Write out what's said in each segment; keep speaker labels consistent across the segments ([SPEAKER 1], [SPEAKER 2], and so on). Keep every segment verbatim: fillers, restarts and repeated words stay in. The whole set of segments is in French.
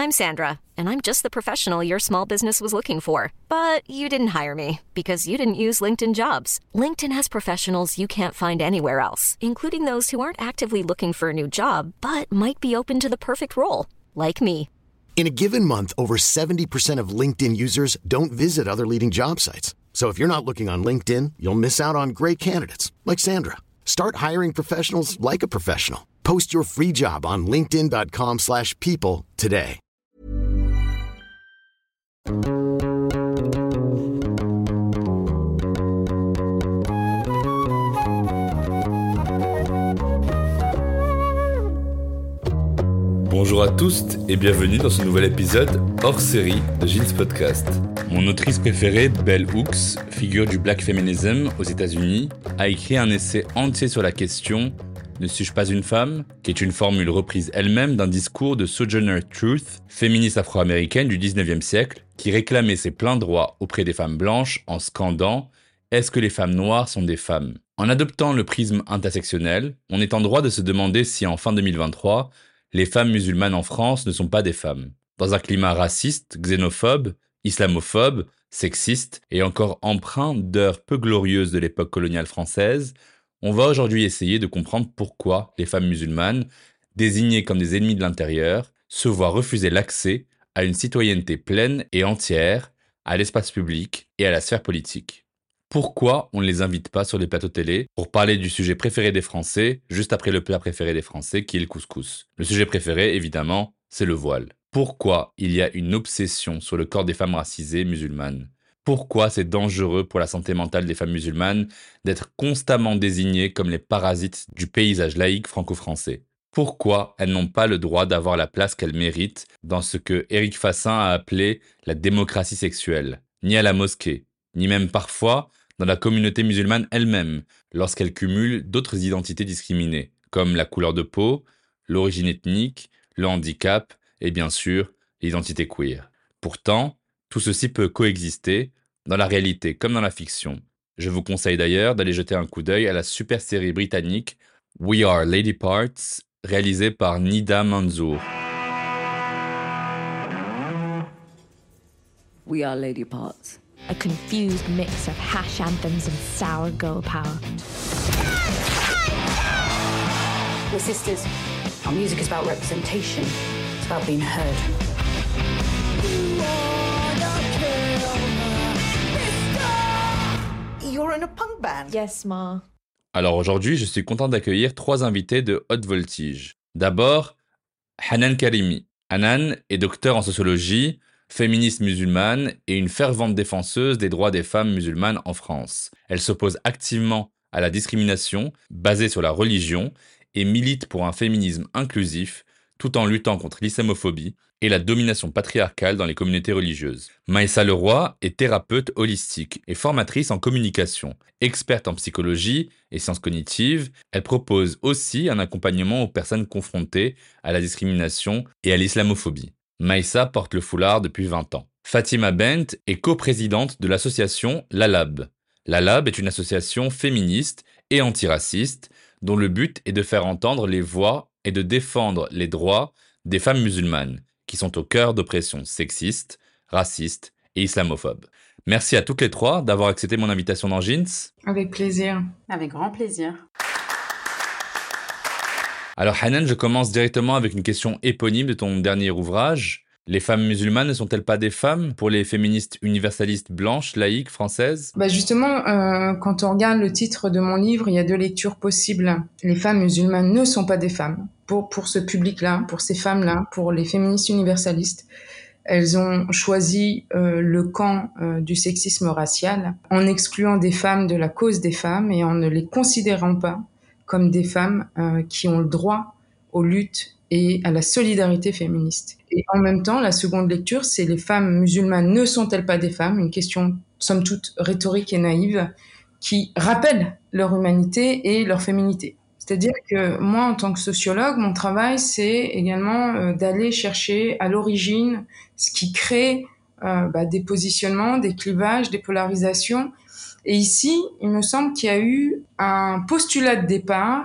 [SPEAKER 1] I'm Sandra, and I'm just the professional your small business was looking for. But you didn't hire me because you didn't use LinkedIn Jobs. LinkedIn has professionals you can't find anywhere else, including those who aren't actively looking for a new job, but might be open to the perfect role, like me.
[SPEAKER 2] In a given month, over seventy percent of LinkedIn users don't visit other leading job sites. So if you're not looking on LinkedIn, you'll miss out on great candidates like Sandra. Start hiring professionals like a professional. Post your free job on linkedin.com slash people today.
[SPEAKER 3] Bonjour à tous et bienvenue dans ce nouvel épisode hors série de Jeans Podcast. Mon autrice préférée, Bell Hooks, figure du Black Feminism aux États-Unis, a écrit un essai entier sur la question « Ne suis-je pas une femme ?», qui est une formule reprise elle-même d'un discours de Sojourner Truth, féministe afro-américaine du dix-neuvième siècle, qui réclamait ses pleins droits auprès des femmes blanches en scandant « Est-ce que les femmes noires sont des femmes ?» En adoptant le prisme intersectionnel, on est en droit de se demander si en fin deux mille vingt-trois, les femmes musulmanes en France ne sont pas des femmes. Dans un climat raciste, xénophobe, islamophobe, sexiste et encore empreint d'heures peu glorieuses de l'époque coloniale française, on va aujourd'hui essayer de comprendre pourquoi les femmes musulmanes, désignées comme des ennemis de l'intérieur, se voient refuser l'accès à une citoyenneté pleine et entière, à l'espace public et à la sphère politique. Pourquoi on ne les invite pas sur les plateaux télé pour parler du sujet préféré des Français, juste après le plat préféré des Français, qui est le couscous. Le sujet préféré, évidemment, c'est le voile. Pourquoi il y a une obsession sur le corps des femmes racisées musulmanes ? Pourquoi c'est dangereux pour la santé mentale des femmes musulmanes d'être constamment désignées comme les parasites du paysage laïque franco-français ? Pourquoi elles n'ont pas le droit d'avoir la place qu'elles méritent dans ce que Éric Fassin a appelé la démocratie sexuelle ? Ni à la mosquée, ni même parfois dans la communauté musulmane elle-même, lorsqu'elle cumule d'autres identités discriminées, comme la couleur de peau, l'origine ethnique, le handicap et bien sûr l'identité queer. Pourtant, tout ceci peut coexister dans la réalité comme dans la fiction. Je vous conseille d'ailleurs d'aller jeter un coup d'œil à la super série britannique We Are Lady Parts, réalisée par Nida Manzoor.
[SPEAKER 4] We Are Lady Parts.
[SPEAKER 5] A confused mix of hash anthems and sour girl power.
[SPEAKER 4] We're sisters. Our music is about representation. It's about being heard.
[SPEAKER 6] You're in a punk band?
[SPEAKER 5] Yes, Ma.
[SPEAKER 3] Alors aujourd'hui, je suis content d'accueillir trois invités de haute voltige. D'abord, Hanan Karimi. Hanan est docteur en sociologie, féministe musulmane et une fervente défenseuse des droits des femmes musulmanes en France. Elle s'oppose activement à la discrimination basée sur la religion et milite pour un féminisme inclusif tout en luttant contre l'islamophobie et la domination patriarcale dans les communautés religieuses. Maïssa Leroy est thérapeute holistique et formatrice en communication. Experte en psychologie et sciences cognitives, elle propose aussi un accompagnement aux personnes confrontées à la discrimination et à l'islamophobie. Maïssa porte le foulard depuis vingt ans. Fatima Bent est coprésidente de l'association Lalab. Lalab est une association féministe et antiraciste dont le but est de faire entendre les voix et de défendre les droits des femmes musulmanes qui sont au cœur d'oppressions sexistes, racistes et islamophobes. Merci à toutes les trois d'avoir accepté mon invitation dans Jeans.
[SPEAKER 7] Avec plaisir.
[SPEAKER 6] Avec grand plaisir.
[SPEAKER 3] Alors Hanan, je commence directement avec une question éponyme de ton dernier ouvrage. Les femmes musulmanes ne sont-elles pas des femmes pour les féministes universalistes blanches, laïques, françaises ?
[SPEAKER 7] Bah justement, euh, quand on regarde le titre de mon livre, il y a deux lectures possibles. Les femmes musulmanes ne sont pas des femmes. Pour, pour ce public-là, pour ces femmes-là, pour les féministes universalistes, elles ont choisi euh, le camp euh, du sexisme racial en excluant des femmes de la cause des femmes et en ne les considérant pas comme des femmes euh, qui ont le droit aux luttes et à la solidarité féministe. Et en même temps, la seconde lecture, c'est les femmes musulmanes ne sont-elles pas des femmes ? Une question, somme toute, rhétorique et naïve, qui rappelle leur humanité et leur féminité. C'est-à-dire que moi, en tant que sociologue, mon travail, c'est également euh, d'aller chercher à l'origine ce qui crée euh, bah, des positionnements, des clivages, des polarisations. Et ici, il me semble qu'il y a eu un postulat de départ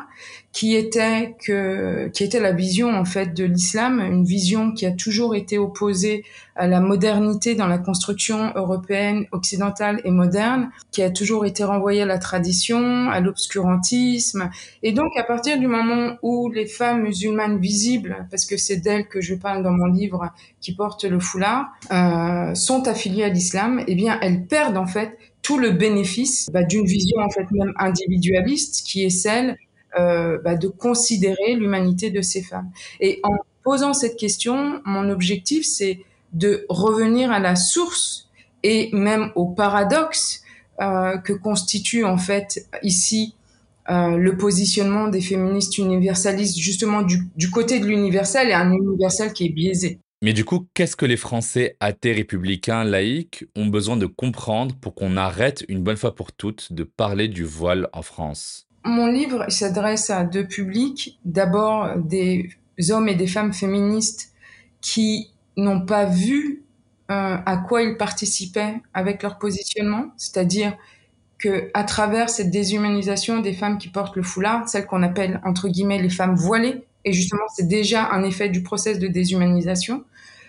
[SPEAKER 7] qui était que qui était la vision en fait de l'islam, une vision qui a toujours été opposée à la modernité dans la construction européenne, occidentale et moderne, qui a toujours été renvoyée à la tradition, à l'obscurantisme. Et donc à partir du moment où les femmes musulmanes visibles, parce que c'est d'elles que je parle dans mon livre, qui portent le foulard, euh, sont affiliées à l'islam, eh bien elles perdent en fait tout le bénéfice bah, d'une vision en fait même individualiste, qui est celle Euh, bah, de considérer l'humanité de ces femmes. Et en posant cette question, mon objectif, c'est de revenir à la source et même au paradoxe euh, que constitue en fait ici euh, le positionnement des féministes universalistes, justement du, du côté de l'universel, et un universel qui est biaisé.
[SPEAKER 3] Mais du coup, qu'est-ce que les Français athées, républicains, laïcs ont besoin de comprendre pour qu'on arrête une bonne fois pour toutes de parler du voile en France ?
[SPEAKER 7] Mon livre s'adresse à deux publics. D'abord, des hommes et des femmes féministes qui n'ont pas vu euh, à quoi ils participaient avec leur positionnement, c'est-à-dire que à travers cette déshumanisation des femmes qui portent le foulard, celles qu'on appelle entre guillemets les femmes voilées, et justement c'est déjà un effet du process de déshumanisation,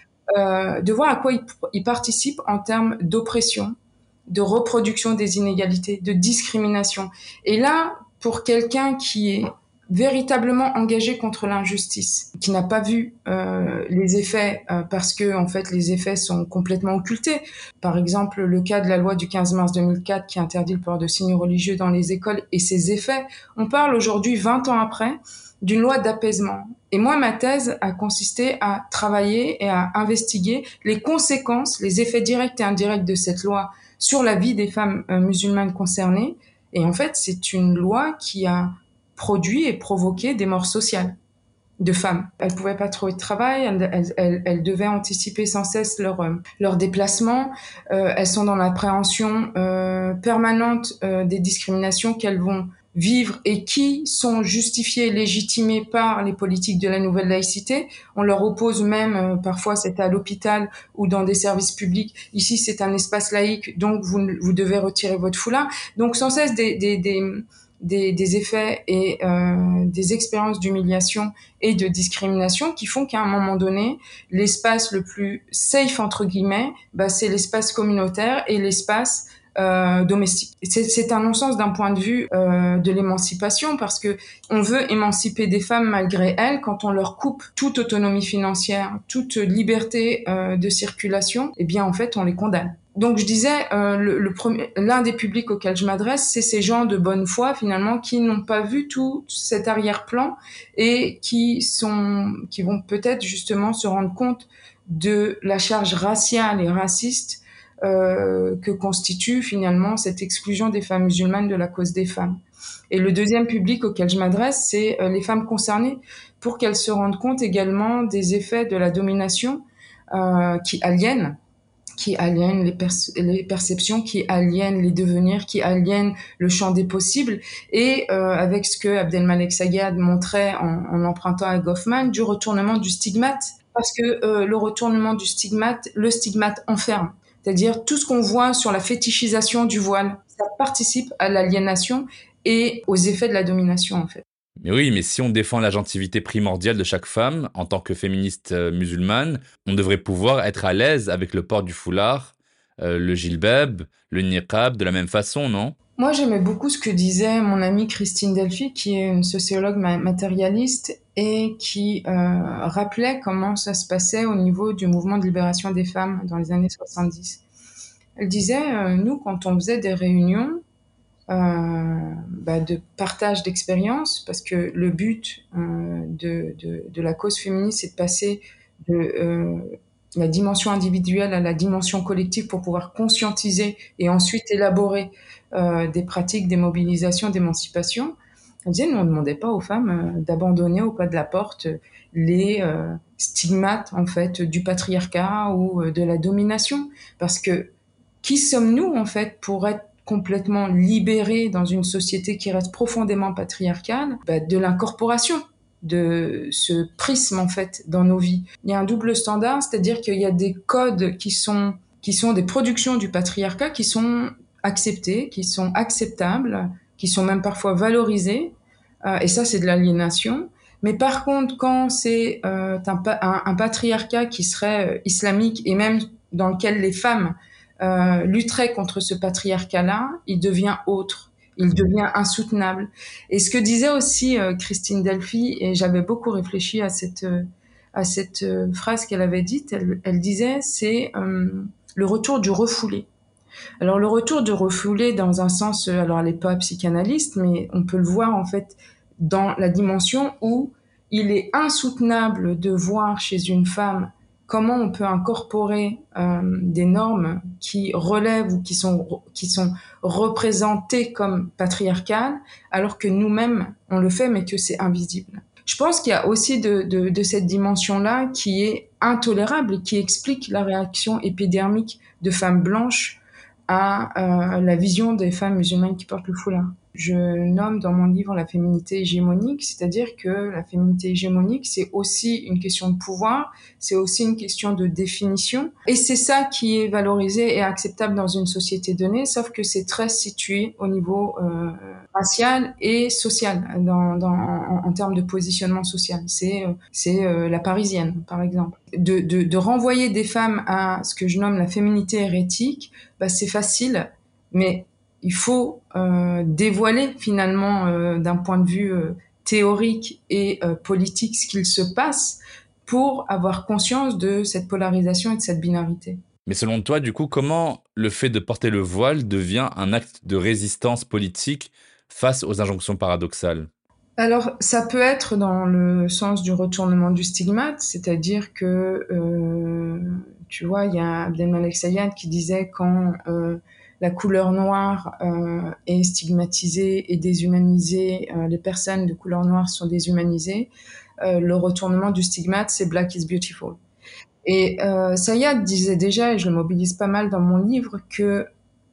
[SPEAKER 7] euh, de voir à quoi ils, ils participent en termes d'oppression, de reproduction des inégalités, de discrimination. Et là, pour quelqu'un qui est véritablement engagé contre l'injustice, qui n'a pas vu euh, les effets euh, parce que en fait les effets sont complètement occultés. Par exemple, le cas de la loi du quinze mars deux mille quatre qui interdit le port de signes religieux dans les écoles et ses effets. On parle aujourd'hui, vingt ans après, d'une loi d'apaisement. Et moi, ma thèse a consisté à travailler et à investiguer les conséquences, les effets directs et indirects de cette loi sur la vie des femmes euh, musulmanes concernées. Et en fait, c'est une loi qui a produit et provoqué des morts sociales de femmes. Elles pouvaient pas trouver de travail, elles, elles, elles, elles devaient anticiper sans cesse leur, euh, leur déplacement. Euh, elles sont dans l'appréhension euh, permanente euh, des discriminations qu'elles vont vivre et qui sont justifiées, légitimées par les politiques de la nouvelle laïcité. On leur oppose même, euh, parfois c'est à l'hôpital ou dans des services publics, ici c'est un espace laïque, donc vous, vous devez retirer votre foulard. Donc sans cesse des, des, des, des, des effets et euh, des expériences d'humiliation et de discrimination qui font qu'à un moment donné, l'espace le plus safe, entre guillemets, bah, c'est l'espace communautaire et l'espace Euh, domestique. C'est, c'est un non-sens d'un point de vue euh, de l'émancipation, parce que on veut émanciper des femmes malgré elles. Quand on leur coupe toute autonomie financière, toute liberté euh, de circulation, eh bien en fait on les condamne. Donc je disais, euh, le, le premier, l'un des publics auxquels je m'adresse, c'est ces gens de bonne foi finalement qui n'ont pas vu tout cet arrière-plan et qui sont, qui vont peut-être justement se rendre compte de la charge raciale et raciste Euh, que constitue finalement cette exclusion des femmes musulmanes de la cause des femmes. Et le deuxième public auquel je m'adresse, c'est euh, les femmes concernées, pour qu'elles se rendent compte également des effets de la domination euh, qui aliènent, qui aliènent les, perce- les perceptions, qui aliènent les devenirs, qui aliènent le champ des possibles, et euh, avec ce que Abdelmalek Sagad montrait en, en empruntant à Goffman, du retournement du stigmate, parce que euh, le retournement du stigmate, le stigmate enferme. C'est-à-dire tout ce qu'on voit sur la fétichisation du voile, ça participe à l'aliénation et aux effets de la domination, en fait.
[SPEAKER 3] Mais oui, mais si on défend l'agentivité primordiale de chaque femme, en tant que féministe euh, musulmane, on devrait pouvoir être à l'aise avec le port du foulard, euh, le jilbab, le niqab, de la même façon, non ?
[SPEAKER 7] Moi, j'aimais beaucoup ce que disait mon amie Christine Delphi, qui est une sociologue matérialiste et qui euh, rappelait comment ça se passait au niveau du mouvement de libération des femmes dans les années soixante-dix. Elle disait, euh, nous, quand on faisait des réunions euh, bah, de partage d'expériences, parce que le but euh, de, de, de la cause féministe, c'est de passer de euh, la dimension individuelle à la dimension collective pour pouvoir conscientiser et ensuite élaborer euh, des pratiques, des mobilisations, d'émancipation. Elle disait, nous, on ne demandait pas aux femmes euh, d'abandonner au pas de la porte les euh, stigmates, en fait, du patriarcat ou euh, de la domination. Parce que qui sommes-nous, en fait, pour être complètement libérés dans une société qui reste profondément patriarcale, bah, de l'incorporation de ce prisme, en fait, dans nos vies. Il y a un double standard, c'est-à-dire qu'il y a des codes qui sont, qui sont des productions du patriarcat qui sont acceptés, qui sont acceptables, qui sont même parfois valorisés, euh, et ça, c'est de l'aliénation. Mais par contre, quand c'est euh, un, un, un patriarcat qui serait euh, islamique et même dans lequel les femmes euh, lutteraient contre ce patriarcat-là, il devient autre, il devient insoutenable. Et ce que disait aussi euh, Christine Delphi, et j'avais beaucoup réfléchi à cette euh, à cette euh, phrase qu'elle avait dite, elle, elle disait, c'est euh, le retour du refoulé. Alors le retour du refoulé dans un sens, alors elle n'est pas psychanalyste, mais on peut le voir en fait dans la dimension où il est insoutenable de voir chez une femme comment on peut incorporer euh, des normes qui relèvent ou qui sont, qui sont représentées comme patriarcales, alors que nous-mêmes, on le fait, mais que c'est invisible. Je pense qu'il y a aussi de, de, de cette dimension-là qui est intolérable et qui explique la réaction épidermique de femmes blanches à euh, la vision des femmes musulmanes qui portent le foulard. Je nomme dans mon livre la féminité hégémonique, c'est-à-dire que la féminité hégémonique, c'est aussi une question de pouvoir, c'est aussi une question de définition, et c'est ça qui est valorisé et acceptable dans une société donnée, sauf que c'est très situé au niveau euh, racial et social, dans, dans, en, en termes de positionnement social. C'est, c'est euh, la parisienne, par exemple. De, de, de renvoyer des femmes à ce que je nomme la féminité hérétique, bah, c'est facile, mais il faut euh, dévoiler finalement euh, d'un point de vue euh, théorique et euh, politique ce qu'il se passe pour avoir conscience de cette polarisation et de cette binarité.
[SPEAKER 3] Mais selon toi, du coup, comment le fait de porter le voile devient un acte de résistance politique face aux injonctions paradoxales ?
[SPEAKER 7] Alors, ça peut être dans le sens du retournement du stigmate, c'est-à-dire que, euh, tu vois, il y a Abdelmalek Sayad qui disait quand euh, la couleur noire euh, est stigmatisée et déshumanisée, euh, les personnes de couleur noire sont déshumanisées, euh, le retournement du stigmate, c'est « Black is beautiful ». Et euh, Sayad disait déjà, et je le mobilise pas mal dans mon livre, que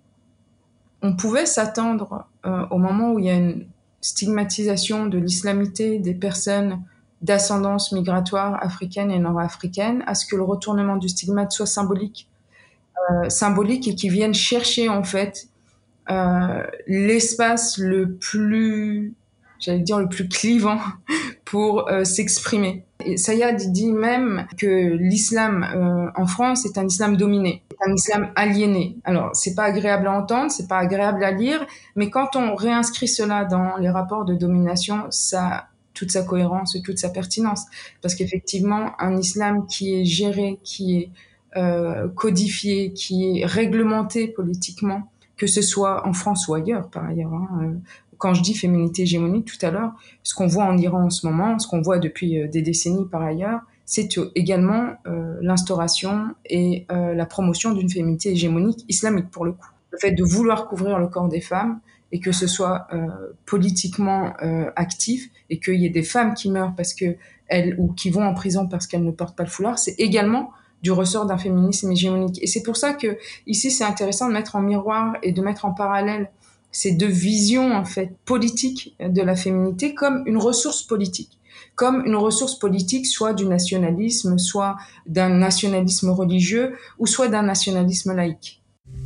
[SPEAKER 7] on pouvait s'attendre euh, au moment où il y a une stigmatisation de l'islamité des personnes d'ascendance migratoire africaine et nord-africaine, à ce que le retournement du stigmate soit symbolique, euh, symbolique et qui vienne chercher en fait euh, l'espace le plus, j'allais dire le plus clivant pour euh, s'exprimer. Et Sayad dit même que l'islam euh, en France est un islam dominé, un islam aliéné. Alors, c'est pas agréable à entendre, c'est pas agréable à lire, mais quand on réinscrit cela dans les rapports de domination, ça a toute sa cohérence et toute sa pertinence. Parce qu'effectivement, un islam qui est géré, qui est euh, codifié, qui est réglementé politiquement, que ce soit en France ou ailleurs, par ailleurs, hein, euh, quand je dis féminité hégémonique tout à l'heure, ce qu'on voit en Iran en ce moment, ce qu'on voit depuis euh, des décennies par ailleurs, c'est également euh, l'instauration et euh, la promotion d'une féminité hégémonique islamique pour le coup. Le fait de vouloir couvrir le corps des femmes et que ce soit euh, politiquement euh, actif et qu'il y ait des femmes qui meurent parce que elles ou qui vont en prison parce qu'elles ne portent pas le foulard, c'est également du ressort d'un féminisme hégémonique. Et c'est pour ça que ici c'est intéressant de mettre en miroir et de mettre en parallèle ces deux visions en fait politiques de la féminité comme une ressource politique, comme une ressource politique soit du nationalisme, soit d'un nationalisme religieux ou soit d'un nationalisme laïque.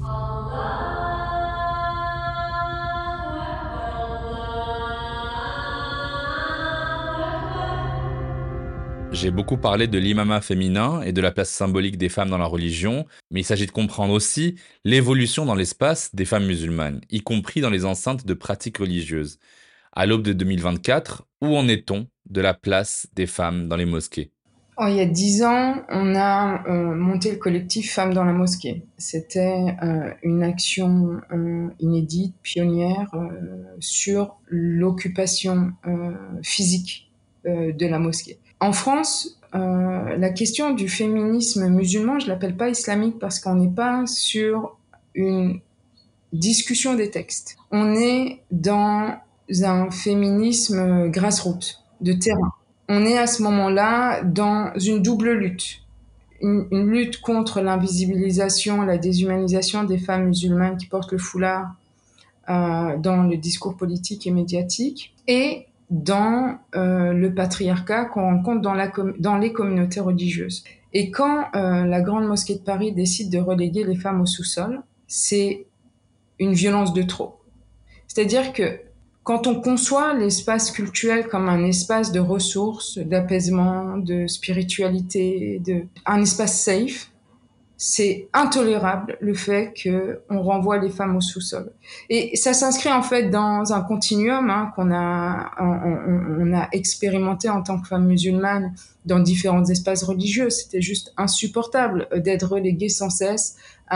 [SPEAKER 3] J'ai beaucoup parlé de l'imama féminin et de la place symbolique des femmes dans la religion, mais il s'agit de comprendre aussi l'évolution dans l'espace des femmes musulmanes, y compris dans les enceintes de pratiques religieuses. À l'aube de deux mille vingt-quatre, où en est-on de la place des femmes dans les mosquées ?
[SPEAKER 7] Oh, il y a dix ans, on a euh, monté le collectif Femmes dans la mosquée. C'était euh, une action euh, inédite, pionnière, euh, sur l'occupation euh, physique euh, de la mosquée. En France, euh, la question du féminisme musulman, je l'appelle pas islamique parce qu'on n'est pas sur une discussion des textes. On est dans un féminisme grassroots, de terrain. On est à ce moment-là dans une double lutte. Une, une lutte contre l'invisibilisation, la déshumanisation des femmes musulmanes qui portent le foulard euh, dans le discours politique et médiatique, et dans euh, le patriarcat qu'on rencontre dans, la com- dans les communautés religieuses. Et quand euh, la Grande Mosquée de Paris décide de reléguer les femmes au sous-sol, c'est une violence de trop. C'est-à-dire que quand on conçoit l'espace culturel comme un espace de ressources, d'apaisement, de spiritualité, de, un espace safe, c'est intolérable le fait qu'on renvoie les femmes au sous-sol. Et ça s'inscrit en fait dans un continuum hein, qu'on a, on, on a expérimenté en tant que femme musulmane dans différents espaces religieux. C'était juste insupportable d'être reléguée sans cesse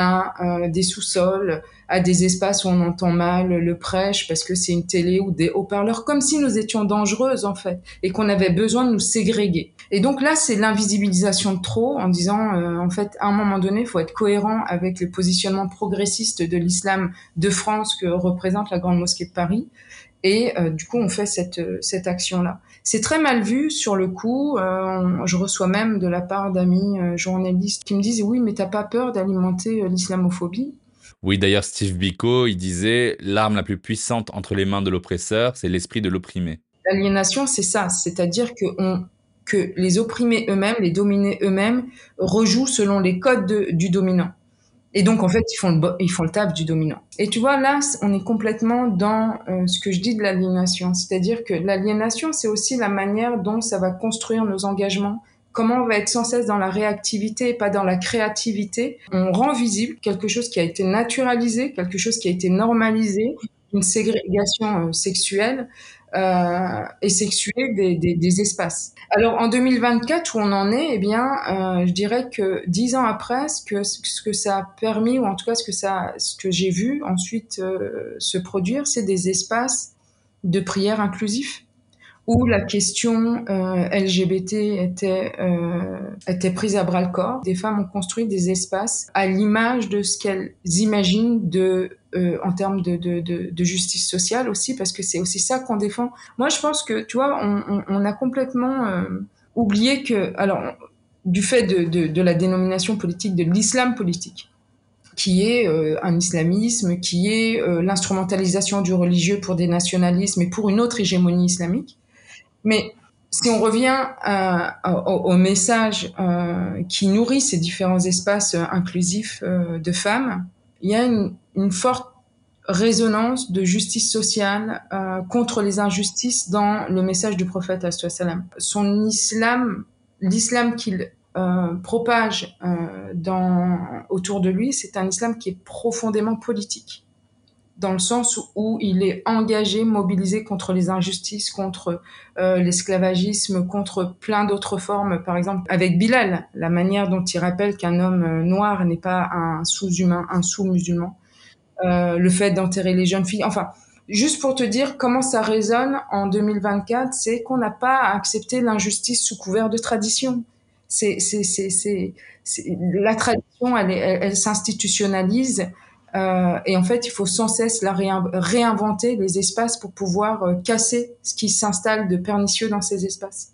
[SPEAKER 7] à euh, des sous-sols, à des espaces où on entend mal le prêche parce que c'est une télé ou des haut-parleurs, comme si nous étions dangereuses en fait et qu'on avait besoin de nous ségréguer. Et donc là, c'est l'invisibilisation de trop en disant, euh, en fait, à un moment donné, il faut être cohérent avec le positionnement progressiste de l'islam de France que représente la Grande Mosquée de Paris. Et euh, du coup, on fait cette, cette action-là. C'est très mal vu sur le coup. Euh, je reçois même de la part d'amis euh, journalistes qui me disent « Oui, mais t'as pas peur d'alimenter euh, l'islamophobie ?»
[SPEAKER 3] Oui, d'ailleurs, Steve Biko, il disait « L'arme la plus puissante entre les mains de l'oppresseur, c'est l'esprit de l'opprimé. »
[SPEAKER 7] L'aliénation, c'est ça. C'est-à-dire que on que les opprimés eux-mêmes, les dominés eux-mêmes, rejouent selon les codes de, du dominant. Et donc, en fait, ils font le, ils font le taf du dominant. Et tu vois, là, on est complètement dans euh, ce que je dis de l'aliénation. C'est-à-dire que l'aliénation, c'est aussi la manière dont ça va construire nos engagements, comment on va être sans cesse dans la réactivité et pas dans la créativité. On rend visible quelque chose qui a été naturalisé, quelque chose qui a été normalisé, une ségrégation euh, sexuelle, Euh, et sexuée des, des, des espaces. Alors en deux mille vingt-quatre, où on en est, eh bien, euh, je dirais que dix ans après, ce que ce que ça a permis, ou en tout cas ce que ça, ce que j'ai vu ensuite euh, se produire, c'est des espaces de prière inclusifs où la question euh, L G B T était euh, était prise à bras le corps. Des femmes ont construit des espaces à l'image de ce qu'elles imaginent de euh, en termes de, de, de, de justice sociale aussi, parce que c'est aussi ça qu'on défend. Moi, je pense que, tu vois, on, on, on a complètement euh, oublié que, alors, du fait de, de, de la dénomination politique de l'islam politique, qui est euh, un islamisme, qui est euh, l'instrumentalisation du religieux pour des nationalismes et pour une autre hégémonie islamique. Mais si on revient à, à, au, au message euh, qui nourrit ces différents espaces euh, inclusifs euh, de femmes, il y a une, une forte résonance de justice sociale euh, contre les injustices dans le message du prophète sallallahu alayhi wa sallam. Son islam, l'islam qu'il euh, propage euh, dans, autour de lui, c'est un islam qui est profondément politique, dans le sens où il est engagé, mobilisé contre les injustices, contre euh, l'esclavagisme, contre plein d'autres formes. Par exemple, avec Bilal, la manière dont il rappelle qu'un homme noir n'est pas un sous-humain, un sous-musulman, euh, le fait d'enterrer les jeunes filles. Enfin, juste pour te dire comment ça résonne en deux mille vingt-quatre, c'est qu'on n'a pas à accepter l'injustice sous couvert de tradition. C'est, c'est, c'est, c'est, c'est la tradition, elle, elle, elle s'institutionnalise. Euh, et en fait, il faut sans cesse la réin- réinventer les espaces pour pouvoir euh, casser ce qui s'installe de pernicieux dans ces espaces.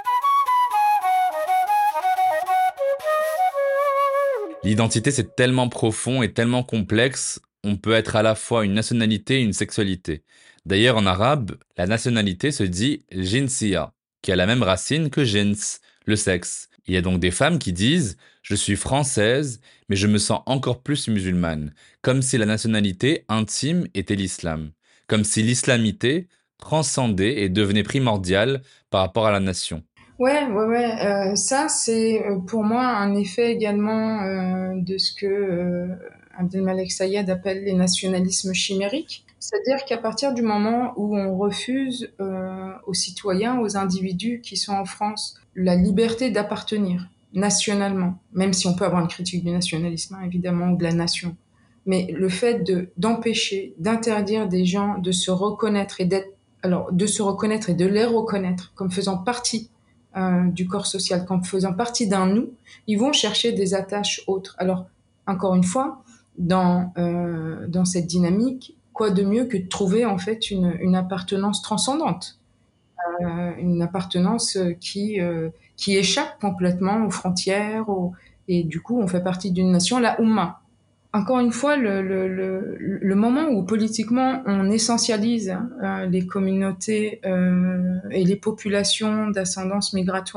[SPEAKER 3] L'identité, c'est tellement profond et tellement complexe, on peut être à la fois une nationalité et une sexualité. D'ailleurs, en arabe, la nationalité se dit jinsiya, qui a la même racine que jins, le sexe. Il y a donc des femmes qui disent « je suis française, mais je me sens encore plus musulmane », comme si la nationalité intime était l'islam, comme si l'islamité transcendait et devenait primordiale par rapport à la nation.
[SPEAKER 7] Ouais, ouais, ouais. Euh, ça, c'est euh, pour moi un effet également euh, de ce que euh, Abdelmalek Sayed appelle les nationalismes chimériques. C'est-à-dire qu'à partir du moment où on refuse euh, aux citoyens, aux individus qui sont en France, la liberté d'appartenir nationalement, même si on peut avoir une critique du nationalisme, hein, évidemment, ou de la nation, mais le fait de d'empêcher, d'interdire des gens de se reconnaître et d'être, alors de se reconnaître et de les reconnaître comme faisant partie euh, du corps social, comme faisant partie d'un nous, ils vont chercher des attaches autres. Alors, encore une fois, dans euh, dans cette dynamique, quoi de mieux que de trouver en fait une, une appartenance transcendante, euh, une appartenance qui euh, qui échappe complètement aux frontières, aux... et du coup on fait partie d'une nation, la Oumma. Encore une fois, le, le, le, le moment où politiquement on essentialise euh, les communautés euh, et les populations d'ascendance migratoire,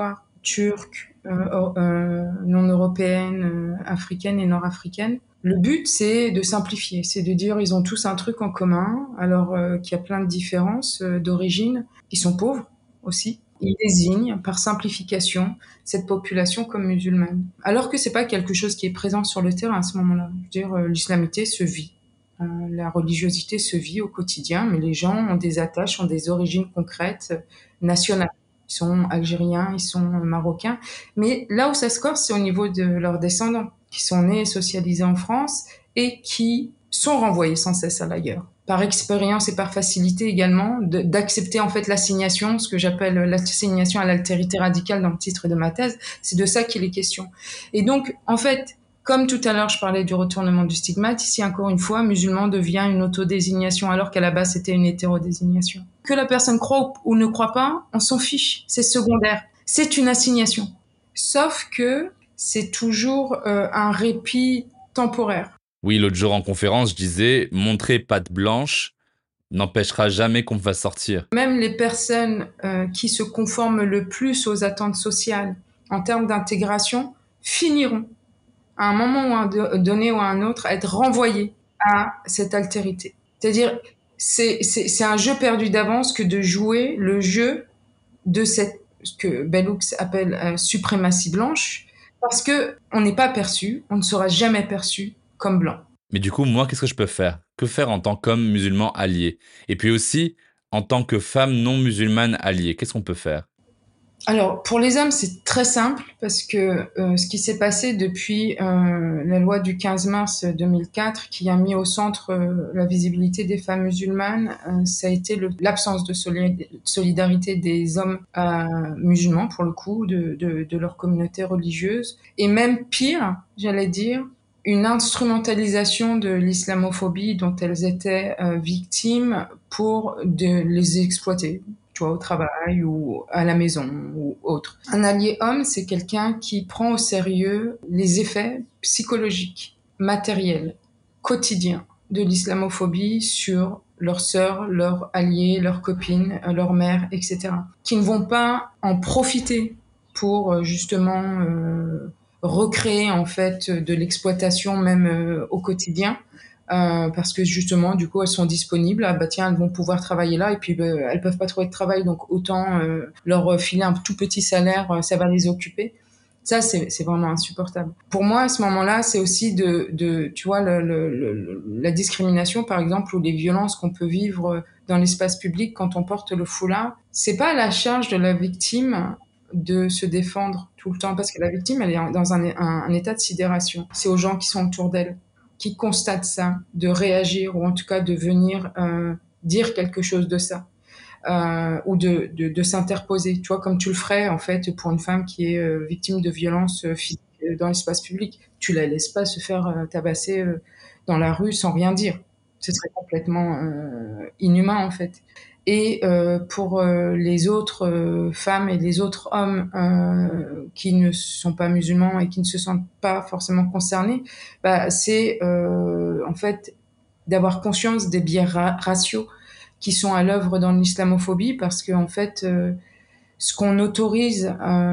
[SPEAKER 7] turques, euh, euh, non européennes, euh, africaines et nord-africaines. Le but, c'est de simplifier, c'est de dire ils ont tous un truc en commun, alors euh, qu'il y a plein de différences euh, d'origine, qui sont pauvres aussi. Ils désignent, par simplification, cette population comme musulmane. Alors que c'est pas quelque chose qui est présent sur le terrain à ce moment-là. Je veux dire, euh, l'islamité se vit. Euh, la religiosité se vit au quotidien, mais les gens ont des attaches, ont des origines concrètes, euh, nationales. Ils sont algériens, ils sont marocains. Mais là où ça se corse, c'est au niveau de leurs descendants, qui sont nés et socialisés en France et qui sont renvoyés sans cesse à l'ailleurs. Par expérience et par facilité également, de, d'accepter en fait l'assignation, ce que j'appelle l'assignation à l'altérité radicale dans le titre de ma thèse, c'est de ça qu'il est question. Et donc, en fait, comme tout à l'heure je parlais du retournement du stigmate, ici encore une fois, musulman devient une autodésignation alors qu'à la base c'était une hétérodésignation. Que la personne croit ou ne croit pas, on s'en fiche, c'est secondaire. C'est une assignation. Sauf que c'est toujours euh, un répit temporaire.
[SPEAKER 3] Oui, l'autre jour en conférence, je disais, montrer patte blanche n'empêchera jamais qu'on me fasse sortir.
[SPEAKER 7] Même les personnes euh, qui se conforment le plus aux attentes sociales en termes d'intégration finiront à un moment ou un de, donné ou à un autre à être renvoyées à cette altérité. C'est-à-dire, c'est, c'est, c'est un jeu perdu d'avance que de jouer le jeu de cette, ce que Bell Hooks appelle euh, suprématie blanche, parce que on n'est pas perçu, on ne sera jamais perçu comme blanc.
[SPEAKER 3] Mais du coup, moi, qu'est-ce que je peux faire ? Que faire en tant qu'homme musulman allié ? Et puis aussi, en tant que femme non musulmane alliée, qu'est-ce qu'on peut faire ?
[SPEAKER 7] Alors, pour les hommes, c'est très simple, parce que euh, ce qui s'est passé depuis euh, la loi du quinze mars deux mille quatre, qui a mis au centre euh, la visibilité des femmes musulmanes, euh, ça a été le, l'absence de soli- solidarité des hommes euh, musulmans, pour le coup, de, de, de leur communauté religieuse. Et même pire, j'allais dire, une instrumentalisation de l'islamophobie dont elles étaient euh, victimes pour de les exploiter, tu vois, au travail ou à la maison ou autre. Un allié homme, c'est quelqu'un qui prend au sérieux les effets psychologiques, matériels, quotidiens de l'islamophobie sur leurs sœurs, leurs alliés, leurs copines, leurs mères, et cetera. Qui ne vont pas en profiter pour justement euh, recréer en fait de l'exploitation même euh, au quotidien. Euh, parce que justement, du coup, elles sont disponibles. Ah bah tiens, elles vont pouvoir travailler là, et puis bah, elles peuvent pas trouver de travail, donc autant euh, leur filer un tout petit salaire, ça va les occuper. Ça, c'est, c'est vraiment insupportable. Pour moi, à ce moment-là, c'est aussi de, de tu vois, le, le, le, la discrimination, par exemple, ou les violences qu'on peut vivre dans l'espace public quand on porte le foulard. C'est pas à la charge de la victime de se défendre tout le temps, parce que la victime, elle est dans un, un, un état de sidération. C'est aux gens qui sont autour d'elle, qui constatent ça, de réagir, ou en tout cas de venir euh, dire quelque chose de ça, euh, ou de, de, de s'interposer, tu vois, comme tu le ferais en fait pour une femme qui est euh, victime de violences physiques dans l'espace public. Tu la laisses pas se faire euh, tabasser euh, dans la rue sans rien dire. Ce serait complètement euh, inhumain en fait. Et euh, pour euh, les autres euh, femmes et les autres hommes euh, qui ne sont pas musulmans et qui ne se sentent pas forcément concernés, bah, c'est euh, en fait d'avoir conscience des biais ra- raciaux qui sont à l'œuvre dans l'islamophobie, parce que en fait, euh, ce qu'on autorise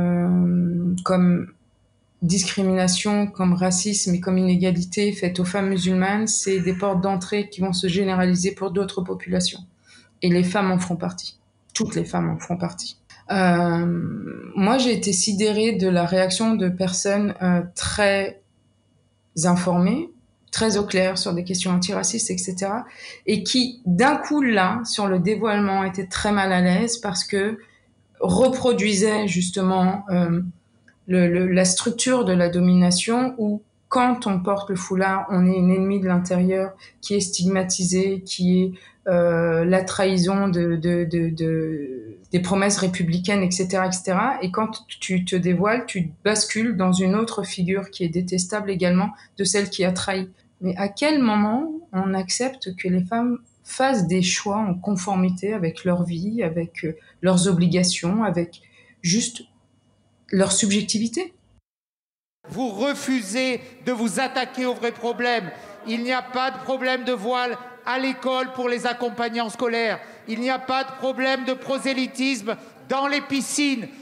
[SPEAKER 7] euh, comme discrimination, comme racisme et comme inégalité faite aux femmes musulmanes, c'est des portes d'entrée qui vont se généraliser pour d'autres populations. Et les femmes en feront partie. Toutes les femmes en feront partie. Euh, moi, j'ai été sidérée de la réaction de personnes euh, très informées, très au clair sur des questions antiracistes, et cetera. Et qui, d'un coup, là, sur le dévoilement, étaient très mal à l'aise parce que reproduisaient justement euh, le, le, la structure de la domination où, quand on porte le foulard, on est une ennemie de l'intérieur qui est stigmatisée, qui est euh, la trahison de, de, de, de, des promesses républicaines, et cetera, et cetera. Et quand tu te dévoiles, tu bascules dans une autre figure qui est détestable également, de celle qui a trahi. Mais à quel moment on accepte que les femmes fassent des choix en conformité avec leur vie, avec euh, leurs obligations, avec juste leur subjectivité ?
[SPEAKER 8] Vous refusez de vous attaquer aux vrais problèmes. Il n'y a pas de problème de voile à l'école pour les accompagnants scolaires. Il n'y a pas de problème de prosélytisme dans les piscines.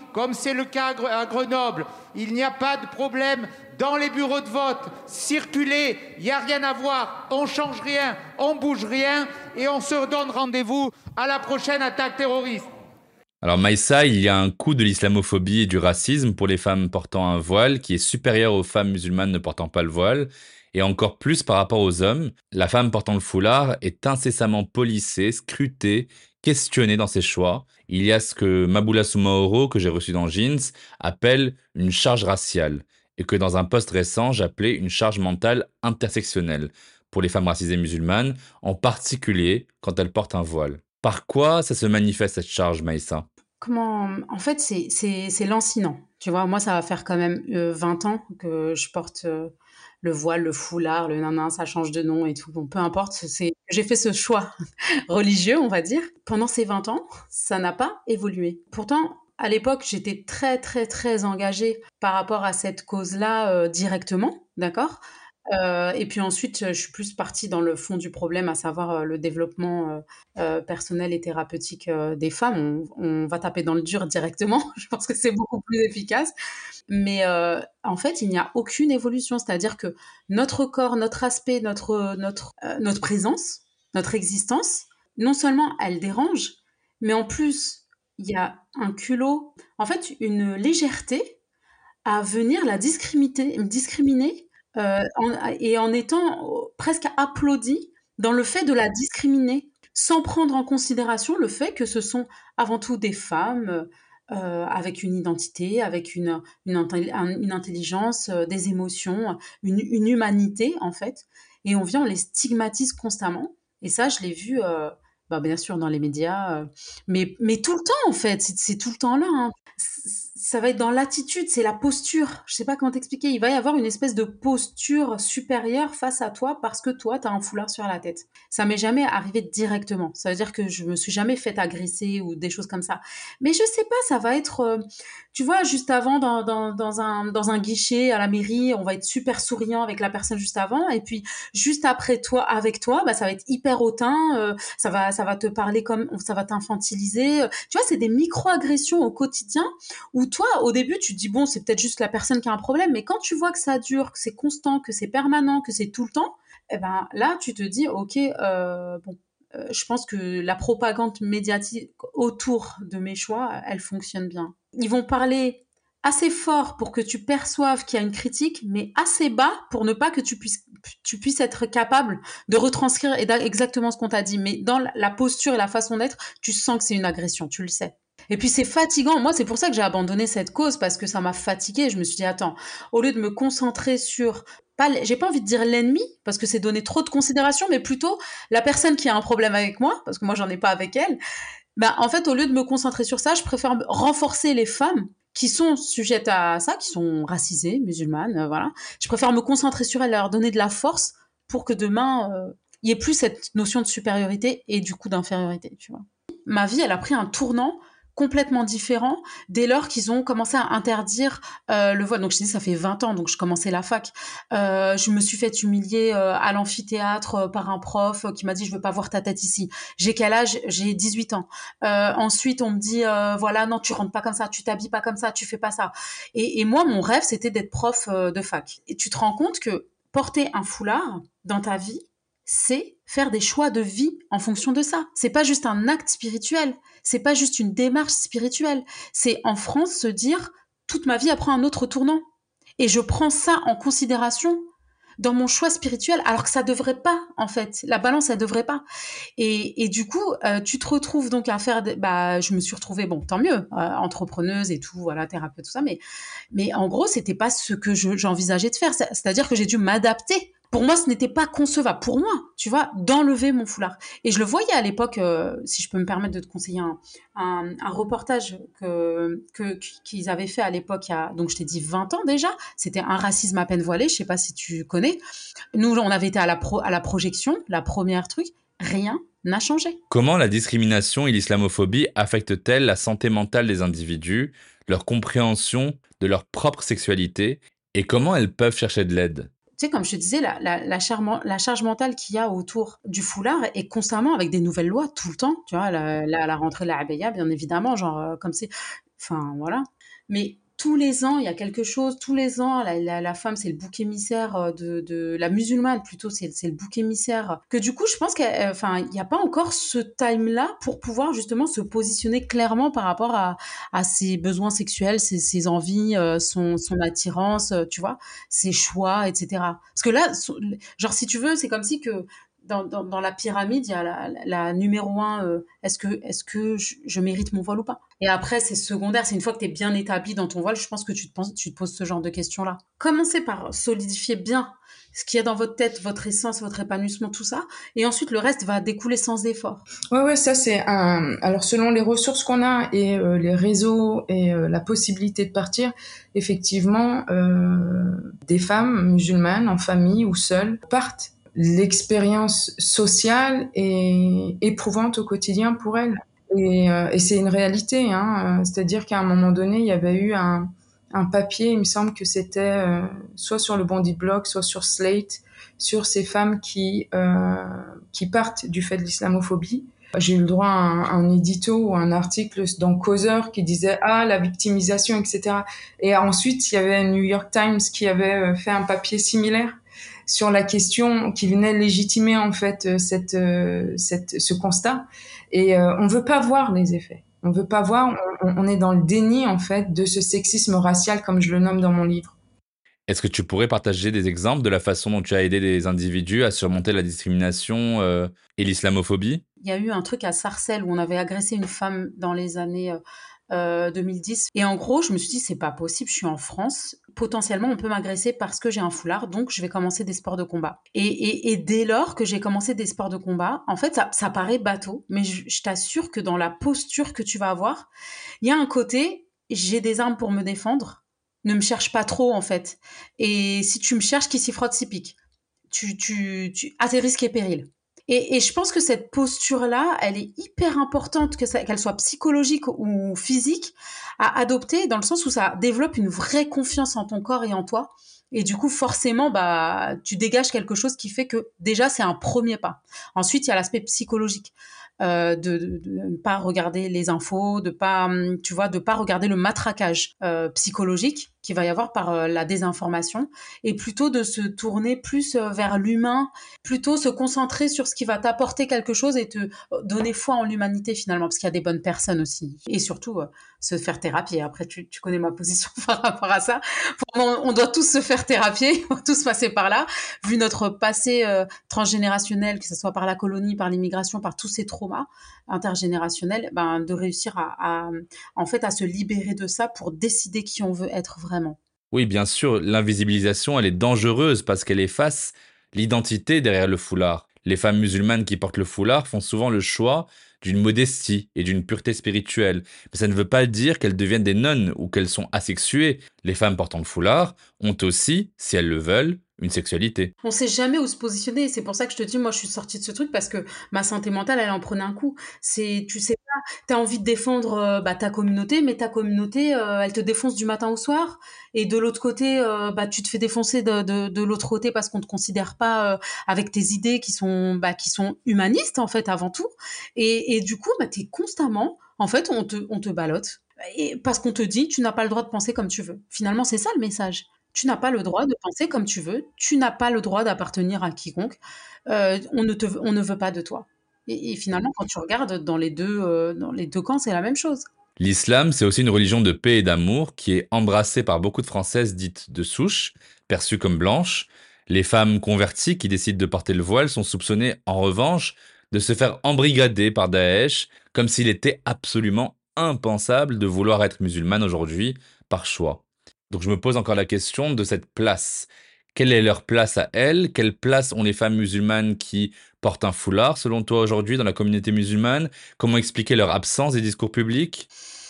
[SPEAKER 8] comme c'est le cas à Grenoble. Il n'y a pas de problème dans les bureaux de vote. Circulez, il n'y a rien à voir, on ne change rien, on ne bouge rien et on se donne rendez-vous à la prochaine attaque terroriste.
[SPEAKER 3] Alors Maïssa, il y a un coût de l'islamophobie et du racisme pour les femmes portant un voile qui est supérieur aux femmes musulmanes ne portant pas le voile, et encore plus par rapport aux hommes. La femme portant le foulard est incessamment policée, scrutée, questionnée dans ses choix. Il y a ce que Maboula Soumaoro, que j'ai reçu dans Jeans, appelle une charge raciale, et que dans un post récent, j'appelais une charge mentale intersectionnelle pour les femmes racisées musulmanes, en particulier quand elles portent un voile. Par quoi ça se manifeste cette charge, Maïssa ?
[SPEAKER 6] Comment... En fait, c'est, c'est, c'est lancinant. Tu vois, moi, ça va faire quand même euh, vingt ans que je porte euh, le voile, le foulard, le nanan, ça change de nom et tout. Bon, peu importe, c'est... j'ai fait ce choix religieux, on va dire. Pendant ces vingt ans, ça n'a pas évolué. Pourtant, à l'époque, j'étais très, très, très engagée par rapport à cette cause-là euh, directement, d'accord ? Euh, et puis ensuite, je suis plus partie dans le fond du problème, à savoir euh, le développement euh, euh, personnel et thérapeutique euh, des femmes. On, on va taper dans le dur directement. Je pense que c'est beaucoup plus efficace. Mais euh, en fait, il n'y a aucune évolution. C'est-à-dire que notre corps, notre aspect, notre, notre, euh, notre présence, notre existence, non seulement elle dérange, mais en plus, il y a un culot, en fait, une légèreté à venir la discriminer, discriminer Euh, en, et en étant presque applaudi dans le fait de la discriminer, sans prendre en considération le fait que ce sont avant tout des femmes euh, avec une identité, avec une, une, une intelligence, euh, des émotions, une, une humanité en fait. Et on vient, on les stigmatise constamment. Et ça, je l'ai vu, euh, bah, bien sûr, dans les médias, euh, mais, mais tout le temps en fait, c'est, c'est tout le temps là. Hein. Ça va être dans l'attitude, c'est la posture. Je sais pas comment t'expliquer. Il va y avoir une espèce de posture supérieure face à toi parce que toi, t'as un foulard sur la tête. Ça m'est jamais arrivé directement. Ça veut dire que je me suis jamais fait agresser ou des choses comme ça. Mais je sais pas, ça va être, euh, tu vois, juste avant dans, dans, dans un, dans un guichet à la mairie, on va être super souriant avec la personne juste avant. Et puis, juste après toi, avec toi, bah, ça va être hyper hautain. Euh, ça va, ça va te parler comme, ça va t'infantiliser. Tu vois, c'est des micro-agressions au quotidien où toi, au début, tu te dis, bon, c'est peut-être juste la personne qui a un problème, mais quand tu vois que ça dure, que c'est constant, que c'est permanent, que c'est tout le temps, eh ben, là, tu te dis, ok, euh, bon, euh, je pense que la propagande médiatique autour de mes choix, elle fonctionne bien. Ils vont parler assez fort pour que tu perçoives qu'il y a une critique, mais assez bas pour ne pas que tu puisses, tu puisses être capable de retranscrire exactement ce qu'on t'a dit. Mais dans la posture et la façon d'être, tu sens que c'est une agression, tu le sais. Et puis c'est fatigant. Moi, c'est pour ça que j'ai abandonné cette cause, parce que ça m'a fatiguée. Je me suis dit, attends, au lieu de me concentrer sur, pas, j'ai pas envie de dire l'ennemi, parce que c'est donner trop de considération, mais plutôt la personne qui a un problème avec moi, parce que moi, j'en ai pas avec elle. Ben, en fait, au lieu de me concentrer sur ça, je préfère renforcer les femmes qui sont sujettes à ça, qui sont racisées, musulmanes, euh, voilà. Je préfère me concentrer sur elles, leur donner de la force pour que demain, euh, il y ait plus cette notion de supériorité et du coup d'infériorité, tu vois. Ma vie, elle a pris un tournant complètement différent dès lors qu'ils ont commencé à interdire euh, le voile. Donc je te dis, ça fait vingt ans, donc je commençais la fac. Euh, je me suis fait humilier euh, à l'amphithéâtre euh, par un prof euh, qui m'a dit, je veux pas voir ta tête ici. J'ai quel âge ? J'ai dix-huit ans. Euh, ensuite, on me dit, euh, voilà, non, tu rentres pas comme ça, tu t'habilles pas comme ça, tu fais pas ça. Et, et moi, mon rêve, c'était d'être prof euh, de fac. Et tu te rends compte que porter un foulard dans ta vie, c'est faire des choix de vie en fonction de ça. C'est pas juste un acte spirituel, c'est pas juste une démarche spirituelle. C'est en France se dire, toute ma vie elle prend un autre tournant. Et je prends ça en considération dans mon choix spirituel, alors que ça devrait pas, en fait. La balance, elle devrait pas. Et, et du coup, euh, tu te retrouves donc à faire, des, bah, je me suis retrouvée, bon, tant mieux, euh, entrepreneuse et tout, voilà, thérapeute, tout ça, mais, mais en gros, c'était pas ce que je, j'envisageais de faire. C'est-à-dire que j'ai dû m'adapter. Pour moi, ce n'était pas concevable. Pour moi, tu vois, d'enlever mon foulard. Et je le voyais à l'époque, euh, si je peux me permettre de te conseiller un, un, un reportage que, que, qu'ils avaient fait à l'époque, il y a, donc je t'ai dit vingt ans déjà. C'était Un racisme à peine voilé. Je sais pas si tu connais. Nous, on avait été à la, pro, à la projection, la première truc. Rien n'a changé.
[SPEAKER 3] Comment la discrimination et l'islamophobie affectent-elles la santé mentale des individus, leur compréhension de leur propre sexualité, et comment elles peuvent chercher de l'aide ?
[SPEAKER 6] Tu sais, comme je te disais, la, la, la, charme, la charge mentale qu'il y a autour du foulard est constamment avec des nouvelles lois tout le temps. Tu vois, la, la, la rentrée de la abaya, bien évidemment, genre euh, comme c'est... Enfin, voilà. mais tous les ans, il y a quelque chose. Tous les ans, la, la, la femme, c'est le bouc émissaire de, de la musulmane plutôt. C'est, c'est le bouc émissaire. Que du coup, je pense qu'enfin, il n'y a pas encore ce time-là pour pouvoir justement se positionner clairement par rapport à, à ses besoins sexuels, ses, ses envies, euh, son, son attirance, euh, tu vois, ses choix, et cetera. Parce que là, so, genre, si tu veux, c'est comme si que Dans, dans, dans la pyramide, il y a la, la, la numéro un, euh, est-ce que, est-ce que je, je mérite mon voile ou pas? Et après, c'est secondaire, c'est une fois que tu es bien établi dans ton voile, je pense que tu te, penses, tu te poses ce genre de questions-là. Commencez par solidifier bien ce qu'il y a dans votre tête, votre essence, votre épanouissement, tout ça, et ensuite le reste va découler sans effort.
[SPEAKER 7] Ouais, ouais, ça c'est un... Alors selon les ressources qu'on a et euh, les réseaux et euh, la possibilité de partir, effectivement, euh, des femmes musulmanes en famille ou seules partent. L'expérience sociale est éprouvante au quotidien pour elles. Et, euh, et c'est une réalité, hein. C'est-à-dire qu'à un moment donné, il y avait eu un, un papier, il me semble que c'était euh, soit sur le Bondi Blog, soit sur Slate, sur ces femmes qui, euh, qui partent du fait de l'islamophobie. J'ai eu le droit à un, un édito ou un article dans Causeur qui disait « Ah, la victimisation, et cetera » Et ensuite, il y avait New York Times qui avait fait un papier similaire sur la question qui venait légitimer en fait cette, cette, ce constat. Et euh, on veut pas voir les effets. On veut pas voir, on, on est dans le déni en fait de ce sexisme racial comme je le nomme dans mon livre.
[SPEAKER 3] Est-ce que tu pourrais partager des exemples de la façon dont tu as aidé des individus à surmonter la discrimination euh, et l'islamophobie?
[SPEAKER 6] Il y a eu un truc à Sarcelles où on avait agressé une femme dans les années euh, deux mille dix. Et en gros, je me suis dit, c'est pas possible, je suis en France. Potentiellement, on peut m'agresser parce que j'ai un foulard, donc je vais commencer des sports de combat. Et, et, et dès lors que j'ai commencé des sports de combat, en fait, ça, ça paraît bateau, mais je, je t'assure que dans la posture que tu vas avoir, il y a un côté, j'ai des armes pour me défendre, ne me cherche pas trop, en fait. Et si tu me cherches, qui s'y frotte s'y pique. Tu, tu, tu, à tes risques et périls. Et, et je pense que cette posture-là, elle est hyper importante, que ça, qu'elle soit psychologique ou physique, à adopter, dans le sens où ça développe une vraie confiance en ton corps et en toi. Et du coup, forcément, bah, tu dégages quelque chose qui fait que déjà, c'est un premier pas. Ensuite, il y a l'aspect psychologique. Euh, de, de, de ne pas regarder les infos, de pas, tu vois, de pas regarder le matraquage euh, psychologique qu'il va y avoir par euh, la désinformation, et plutôt de se tourner plus euh, vers l'humain, plutôt se concentrer sur ce qui va t'apporter quelque chose et te donner foi en l'humanité finalement, parce qu'il y a des bonnes personnes aussi, et surtout euh, se faire thérapier. Après, tu, tu connais ma position par rapport à ça. On, on doit tous se faire thérapier, on doit tous passer par là, vu notre passé euh, transgénérationnel, que ce soit par la colonie, par l'immigration, par tous ces traumas intergénérationnels, ben, de réussir à, à, en fait, à se libérer de ça pour décider qui on veut être vraiment.
[SPEAKER 3] Oui, bien sûr, l'invisibilisation, elle est dangereuse parce qu'elle efface l'identité derrière le foulard. Les femmes musulmanes qui portent le foulard font souvent le choix d'une modestie et d'une pureté spirituelle. Mais ça ne veut pas dire qu'elles deviennent des nonnes ou qu'elles sont asexuées. Les femmes portant le foulard ont aussi, si elles le veulent, une sexualité.
[SPEAKER 6] On sait jamais où se positionner. C'est pour ça que je te dis, moi, je suis sortie de ce truc parce que ma santé mentale, elle en prenait un coup. C'est, tu sais pas, t'as envie de défendre euh, bah, ta communauté, mais ta communauté, euh, elle te défonce du matin au soir. Et de l'autre côté, euh, bah, tu te fais défoncer de, de, de l'autre côté parce qu'on te considère pas euh, avec tes idées qui sont, bah, qui sont humanistes, en fait, avant tout. Et, et du coup, bah, t'es constamment, en fait, on te, on te ballotte. Et parce qu'on te dit, tu n'as pas le droit de penser comme tu veux. Finalement, c'est ça le message. Tu n'as pas le droit de penser comme tu veux. Tu n'as pas le droit d'appartenir à quiconque. Euh, on, ne te, on ne veut pas de toi. Et, et finalement, quand tu regardes dans les deux, euh, dans les deux camps, c'est la même chose.
[SPEAKER 3] L'islam, c'est aussi une religion de paix et d'amour qui est embrassée par beaucoup de Françaises dites de souche, perçues comme blanches. Les femmes converties qui décident de porter le voile sont soupçonnées, en revanche, de se faire embrigader par Daesh, comme s'il était absolument impensable de vouloir être musulmane aujourd'hui par choix. Donc je me pose encore la question de cette place. Quelle est leur place à elles? Quelle place ont les femmes musulmanes qui portent un foulard, selon toi, aujourd'hui, dans la communauté musulmane? Comment expliquer leur absence des discours publics?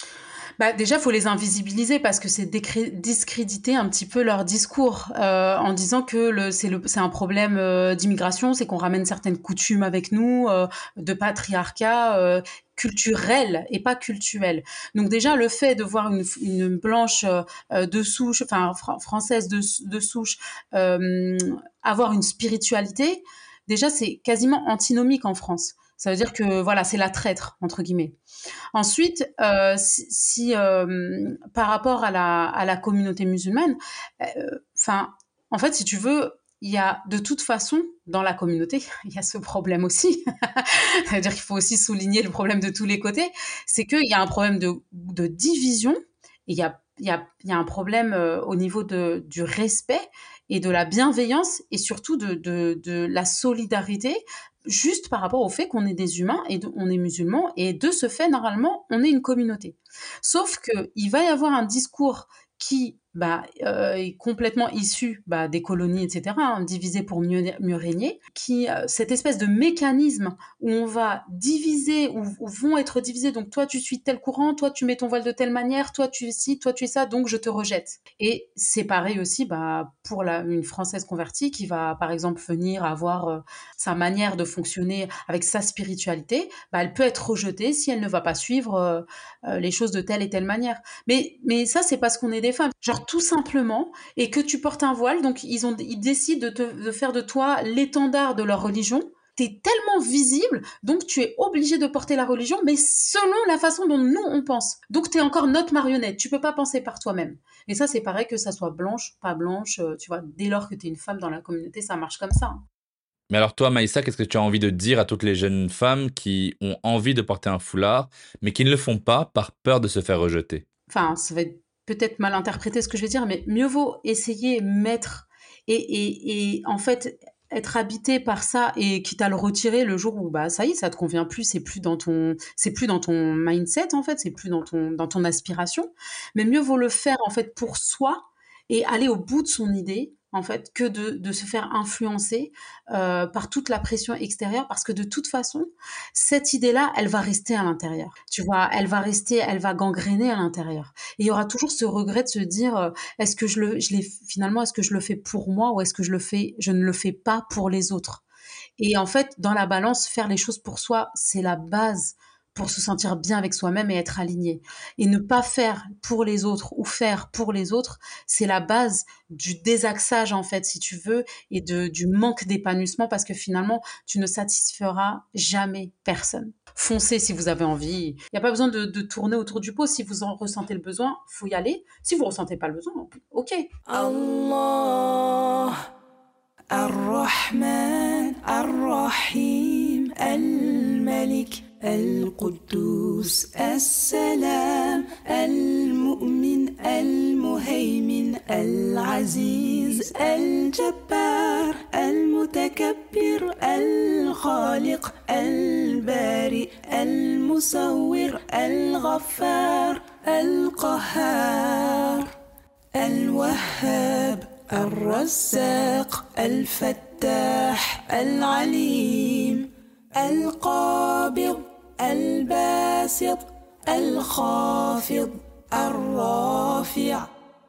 [SPEAKER 6] Bah, déjà, il faut les invisibiliser parce que c'est décré- discréditer un petit peu leur discours euh, en disant que le, c'est, le, c'est un problème euh, d'immigration, c'est qu'on ramène certaines coutumes avec nous, euh, de patriarcat euh, culturel et pas cultuel. Donc déjà, le fait de voir une, une blanche euh, de souche, enfin fr- française de, de souche, euh, avoir une spiritualité, déjà, c'est quasiment antinomique en France. Ça veut dire que voilà, c'est la traître entre guillemets. Ensuite, euh, si, si euh, par rapport à la, à la communauté musulmane, enfin, euh, en fait, si tu veux, il y a de toute façon dans la communauté, il y a ce problème aussi. C'est-à-dire qu'il faut aussi souligner le problème de tous les côtés. C'est qu'il y a un problème de, de division. Et il y a, il y a, il y a un problème euh, au niveau de, du respect et de la bienveillance et surtout de, de, de la solidarité, juste par rapport au fait qu'on est des humains et de, on est musulmans, et de ce fait, normalement, on est une communauté. Sauf qu'il va y avoir un discours qui bah, euh, est complètement issu bah, des colonies, et cetera, hein, divisé pour mieux, mieux régner, qui, euh, cette espèce de mécanisme où on va diviser, où, où vont être divisés, donc toi tu suis tel courant, toi tu mets ton voile de telle manière, toi tu es ci, toi tu es ça, donc je te rejette. Et c'est pareil aussi bah, pour la, une Française convertie qui va par exemple venir avoir euh, sa manière de fonctionner avec sa spiritualité, bah, elle peut être rejetée si elle ne va pas suivre euh, euh, les choses de telle et telle manière. Mais, mais ça c'est parce qu'on est des femmes. Genre tout simplement, et que tu portes un voile, donc ils, ont, ils décident de, te, de faire de toi l'étendard de leur religion. T'es tellement visible, donc tu es obligé de porter la religion, mais selon la façon dont nous, on pense. Donc t'es encore notre marionnette, tu peux pas penser par toi-même. Et ça, c'est pareil que ça soit blanche, pas blanche, tu vois, dès lors que t'es une femme dans la communauté, ça marche comme ça.
[SPEAKER 3] Mais alors toi, Maïssa, qu'est-ce que tu as envie de dire à toutes les jeunes femmes qui ont envie de porter un foulard, mais qui ne le font pas par peur de se faire rejeter?
[SPEAKER 6] Enfin, ça va être peut-être mal interpréter ce que je vais dire, mais mieux vaut essayer, mettre, et, et, et en fait, être habité par ça, et quitte à le retirer le jour où, bah, ça y est, ça te convient plus, c'est plus dans ton, c'est plus dans ton mindset, en fait, c'est plus dans ton, dans ton aspiration. Mais mieux vaut le faire, en fait, pour soi, et aller au bout de son idée, en fait, que de, de se faire influencer euh, par toute la pression extérieure, parce que de toute façon, cette idée-là, elle va rester à l'intérieur. Tu vois, elle va rester, elle va gangréner à l'intérieur. Et il y aura toujours ce regret de se dire, euh, est-ce que je le, je l'ai finalement, est-ce que je le fais pour moi ou est-ce que je le fais, je ne le fais pas pour les autres. Et en fait, dans la balance, faire les choses pour soi, c'est la base pour se sentir bien avec soi-même et être aligné. Et ne pas faire pour les autres ou faire pour les autres, c'est la base du désaxage, en fait, si tu veux, et de, du manque d'épanouissement, parce que finalement, tu ne satisferas jamais personne. Foncez si vous avez envie. Il n'y a pas besoin de, de tourner autour du pot. Si vous en ressentez le besoin, il faut y aller. Si vous ne ressentez pas le besoin, ok.
[SPEAKER 9] Allah, Ar-Rahman, Ar-Rahim, Al-Malik, القدوس السلام المؤمن المهيمن العزيز الجبار المتكبر الخالق البارئ المصور الغفار القهار الوهاب الرزاق الفتاح العليم القابض الباسط الخافض الرافع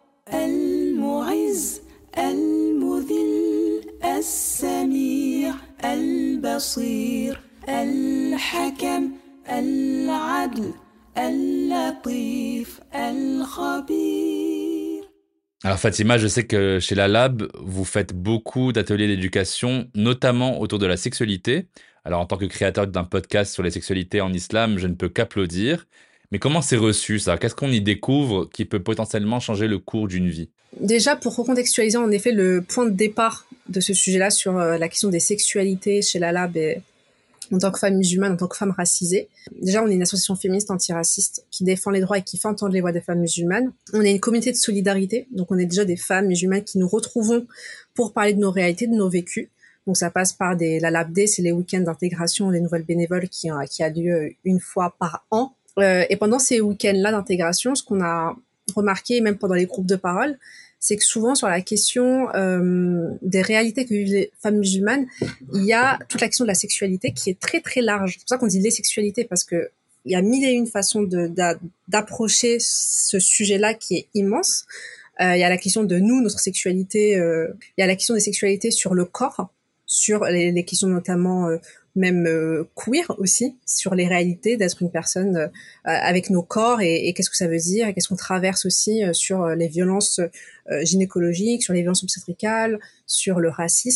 [SPEAKER 9] المعز المذل السميع البصير الحكم العدل اللطيف الخبير.
[SPEAKER 3] Alors Fatima, je sais que chez la Lab, vous faites beaucoup d'ateliers d'éducation, notamment autour de la sexualité. Alors en tant que créateur d'un podcast sur les sexualités en islam, je ne peux qu'applaudir. Mais comment c'est reçu ça? Qu'est-ce qu'on y découvre qui peut potentiellement changer le cours d'une vie?
[SPEAKER 10] Déjà, pour recontextualiser en effet le point de départ de ce sujet-là sur la question des sexualités chez la Lab et en tant que femme musulmane, en tant que femme racisée. Déjà, on est une association féministe antiraciste qui défend les droits et qui fait entendre les voix des femmes musulmanes. On est une communauté de solidarité, donc on est déjà des femmes musulmanes qui nous retrouvons pour parler de nos réalités, de nos vécus. Donc ça passe par des, la Lab Day, c'est les week-ends d'intégration des nouvelles bénévoles qui, qui a lieu une fois par an. Euh, et pendant ces week-ends-là d'intégration, ce qu'on a remarqué, même pendant les groupes de parole, c'est que souvent sur la question euh, des réalités que vivent les femmes musulmanes, il y a toute la question de la sexualité qui est très très large. C'est pour ça qu'on dit les sexualités, parce que il y a mille et une façons de, d'a, d'approcher ce sujet-là qui est immense. Euh, il y a la question de nous, notre sexualité. Euh, il y a la question des sexualités sur le corps, sur les, les questions notamment euh, même euh, queer aussi, sur les réalités d'être une personne euh, avec nos corps et, et qu'est-ce que ça veut dire et qu'est-ce qu'on traverse aussi euh, sur les violences euh, gynécologiques, sur les violences obstétricales, sur le racisme.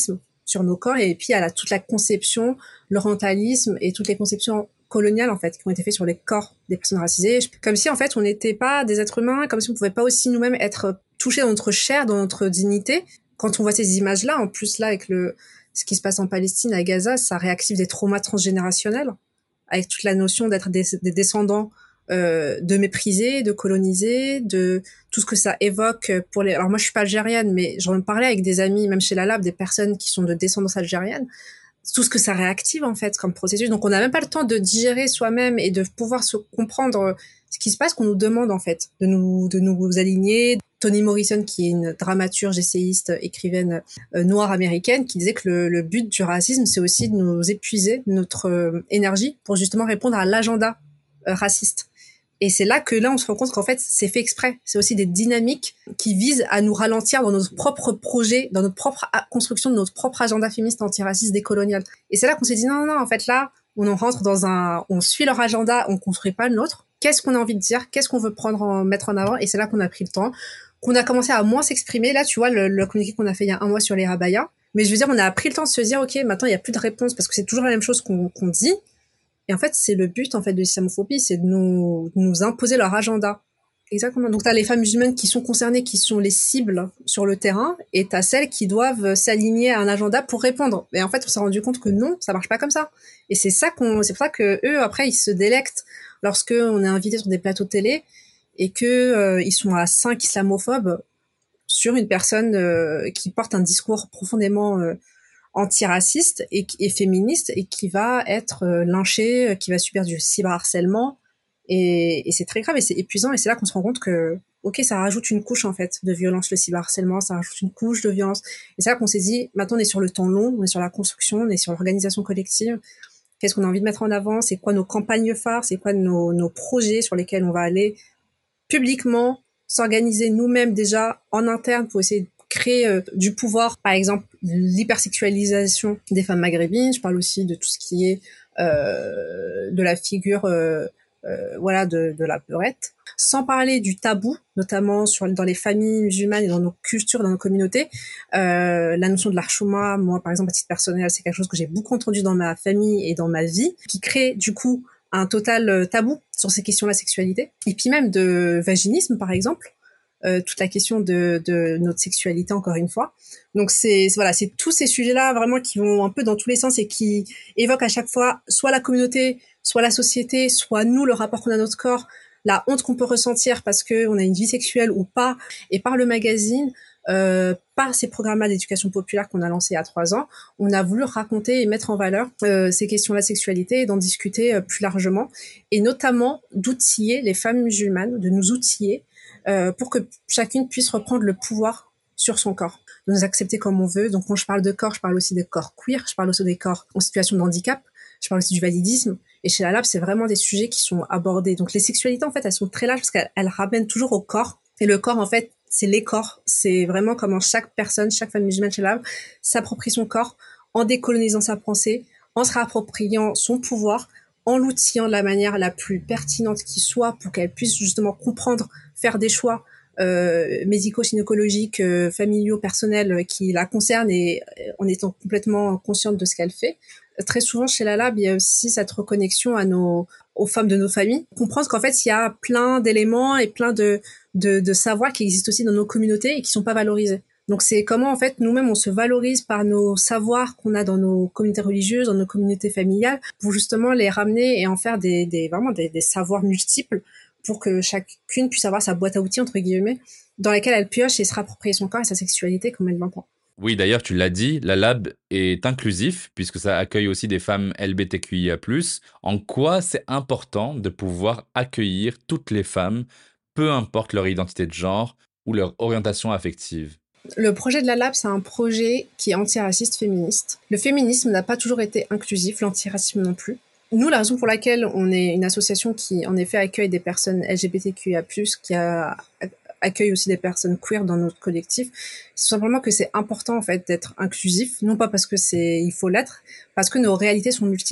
[SPEAKER 10] sur nos corps, et puis il y a la, toute la conception, l'orientalisme et toutes les conceptions coloniales en fait qui ont été faites sur les corps des personnes racisées, comme si en fait on n'était pas des êtres humains, comme si on pouvait pas aussi nous-mêmes être touchés dans notre chair, dans notre dignité. Quand on voit ces images-là, en plus là avec le ce qui se passe en Palestine, à Gaza, ça réactive des traumas transgénérationnels, avec toute la notion d'être des, des descendants euh, de méprisés, de colonisés, de tout ce que ça évoque pour les... Alors moi je suis pas algérienne, mais j'en parlais avec des amis, même chez la Lab, des personnes qui sont de descendance algérienne, tout ce que ça réactive en fait comme processus. Donc on n'a même pas le temps de digérer soi-même et de pouvoir se comprendre ce qui se passe, qu'on nous demande en fait de nous de nous aligner. Toni Morrison, qui est une dramaturge, essayiste, écrivaine euh, noire américaine, qui disait que le, le but du racisme, c'est aussi de nous épuiser notre euh, énergie pour justement répondre à l'agenda euh, raciste. Et c'est là que là, on se rend compte qu'en fait, c'est fait exprès. C'est aussi des dynamiques qui visent à nous ralentir dans notre propre projet, dans notre propre construction de notre propre agenda féministe antiraciste décolonial. Et c'est là qu'on s'est dit, non, non, non, en fait, là, on en rentre dans un, on suit leur agenda, on construit pas le nôtre. Qu'est-ce qu'on a envie de dire? Qu'est-ce qu'on veut prendre en, mettre en avant? Et c'est là qu'on a pris le temps, qu'on a commencé à moins s'exprimer. Là, tu vois, le, le communiqué qu'on a fait il y a un mois sur les rabayas. Mais je veux dire, on a pris le temps de se dire, OK, maintenant, il y a plus de réponse parce que c'est toujours la même chose qu'on, qu'on dit. Et en fait, c'est le but, en fait, de l'islamophobie, c'est de nous, de nous imposer leur agenda. Exactement. Donc, t'as les femmes musulmanes qui sont concernées, qui sont les cibles sur le terrain, et t'as celles qui doivent s'aligner à un agenda pour répondre. Et en fait, on s'est rendu compte que non, ça marche pas comme ça. Et c'est ça qu'on, c'est pour ça que eux, après, ils se délectent lorsque on est invité sur des plateaux télé et que euh, ils sont à cinq islamophobes sur une personne euh, qui porte un discours profondément euh, antiraciste et, et féministe et qui va être euh, lynché, euh, qui va subir du cyberharcèlement. Et, et c'est très grave et c'est épuisant, et c'est là qu'on se rend compte que ok, ça rajoute une couche en fait de violence, le cyberharcèlement, ça rajoute une couche de violence, et c'est là qu'on s'est dit maintenant on est sur le temps long, on est sur la construction, on est sur l'organisation collective. Qu'est-ce qu'on a envie de mettre en avant, c'est quoi nos campagnes phares, c'est quoi nos, nos projets sur lesquels on va aller publiquement s'organiser nous-mêmes déjà en interne pour essayer de créer euh, du pouvoir. Par exemple, l'hypersexualisation des femmes maghrébines, je parle aussi de tout ce qui est euh, de la figure euh, Euh, voilà, de, de la peurette, sans parler du tabou, notamment sur, dans les familles musulmanes et dans nos cultures, dans nos communautés. Euh, la notion de l'archouma, moi, par exemple, à titre personnel, c'est quelque chose que j'ai beaucoup entendu dans ma famille et dans ma vie, qui crée, du coup, un total tabou sur ces questions de la sexualité. Et puis même de vaginisme, par exemple, euh, toute la question de, de notre sexualité, encore une fois. Donc, c'est, c'est, voilà, c'est tous ces sujets-là, vraiment, qui vont un peu dans tous les sens et qui évoquent à chaque fois soit la communauté, soit la société, soit nous, le rapport qu'on a à notre corps, la honte qu'on peut ressentir parce que on a une vie sexuelle ou pas. Et par le magazine, euh, par ces programmes-là d'éducation populaire qu'on a lancés il y a trois ans, on a voulu raconter et mettre en valeur euh, ces questions de la sexualité et d'en discuter euh, plus largement, et notamment d'outiller les femmes musulmanes, de nous outiller euh, pour que chacune puisse reprendre le pouvoir sur son corps, de nous accepter comme on veut. Donc quand je parle de corps, je parle aussi des corps queer, je parle aussi des corps en situation de handicap, je parle aussi du validisme. Et chez la Lab, c'est vraiment des sujets qui sont abordés. Donc les sexualités, en fait, elles sont très larges parce qu'elles elles ramènent toujours au corps. Et le corps, en fait, c'est les corps. C'est vraiment comment chaque personne, chaque femme musulmane chez la Lab s'approprie son corps en décolonisant sa pensée, en se réappropriant son pouvoir, en l'outillant de la manière la plus pertinente qui soit pour qu'elle puisse justement comprendre, faire des choix euh, médico-gynécologiques, euh, familiaux, personnels euh, qui la concernent, et euh, en étant complètement consciente de ce qu'elle fait. Très souvent chez la Lab, il y a aussi cette reconnexion à nos, aux femmes de nos familles. Comprendre qu'en fait, il y a plein d'éléments et plein de, de, de savoirs qui existent aussi dans nos communautés et qui sont pas valorisés. Donc c'est comment en fait nous-mêmes on se valorise par nos savoirs qu'on a dans nos communautés religieuses, dans nos communautés familiales, pour justement les ramener et en faire des, des vraiment des, des savoirs multiples, pour que chacune puisse avoir sa boîte à outils entre guillemets, dans laquelle elle pioche et se réapproprier son corps et sa sexualité comme elle l'entend.
[SPEAKER 3] Oui, d'ailleurs, tu l'as dit, la Lab est inclusif puisque ça accueille aussi des femmes L G B T Q I A plus. En quoi c'est important de pouvoir accueillir toutes les femmes, peu importe leur identité de genre ou leur orientation affective?
[SPEAKER 10] Le projet de la Lab, c'est un projet qui est antiraciste féministe. Le féminisme n'a pas toujours été inclusif, l'antiracisme non plus. Nous, la raison pour laquelle on est une association qui, en effet, accueille des personnes L G B T Q I A plus, qui a accueille aussi des personnes queer dans notre collectif, c'est simplement que c'est important en fait d'être inclusif, non pas parce que c'est il faut l'être, parce que nos réalités sont multiples.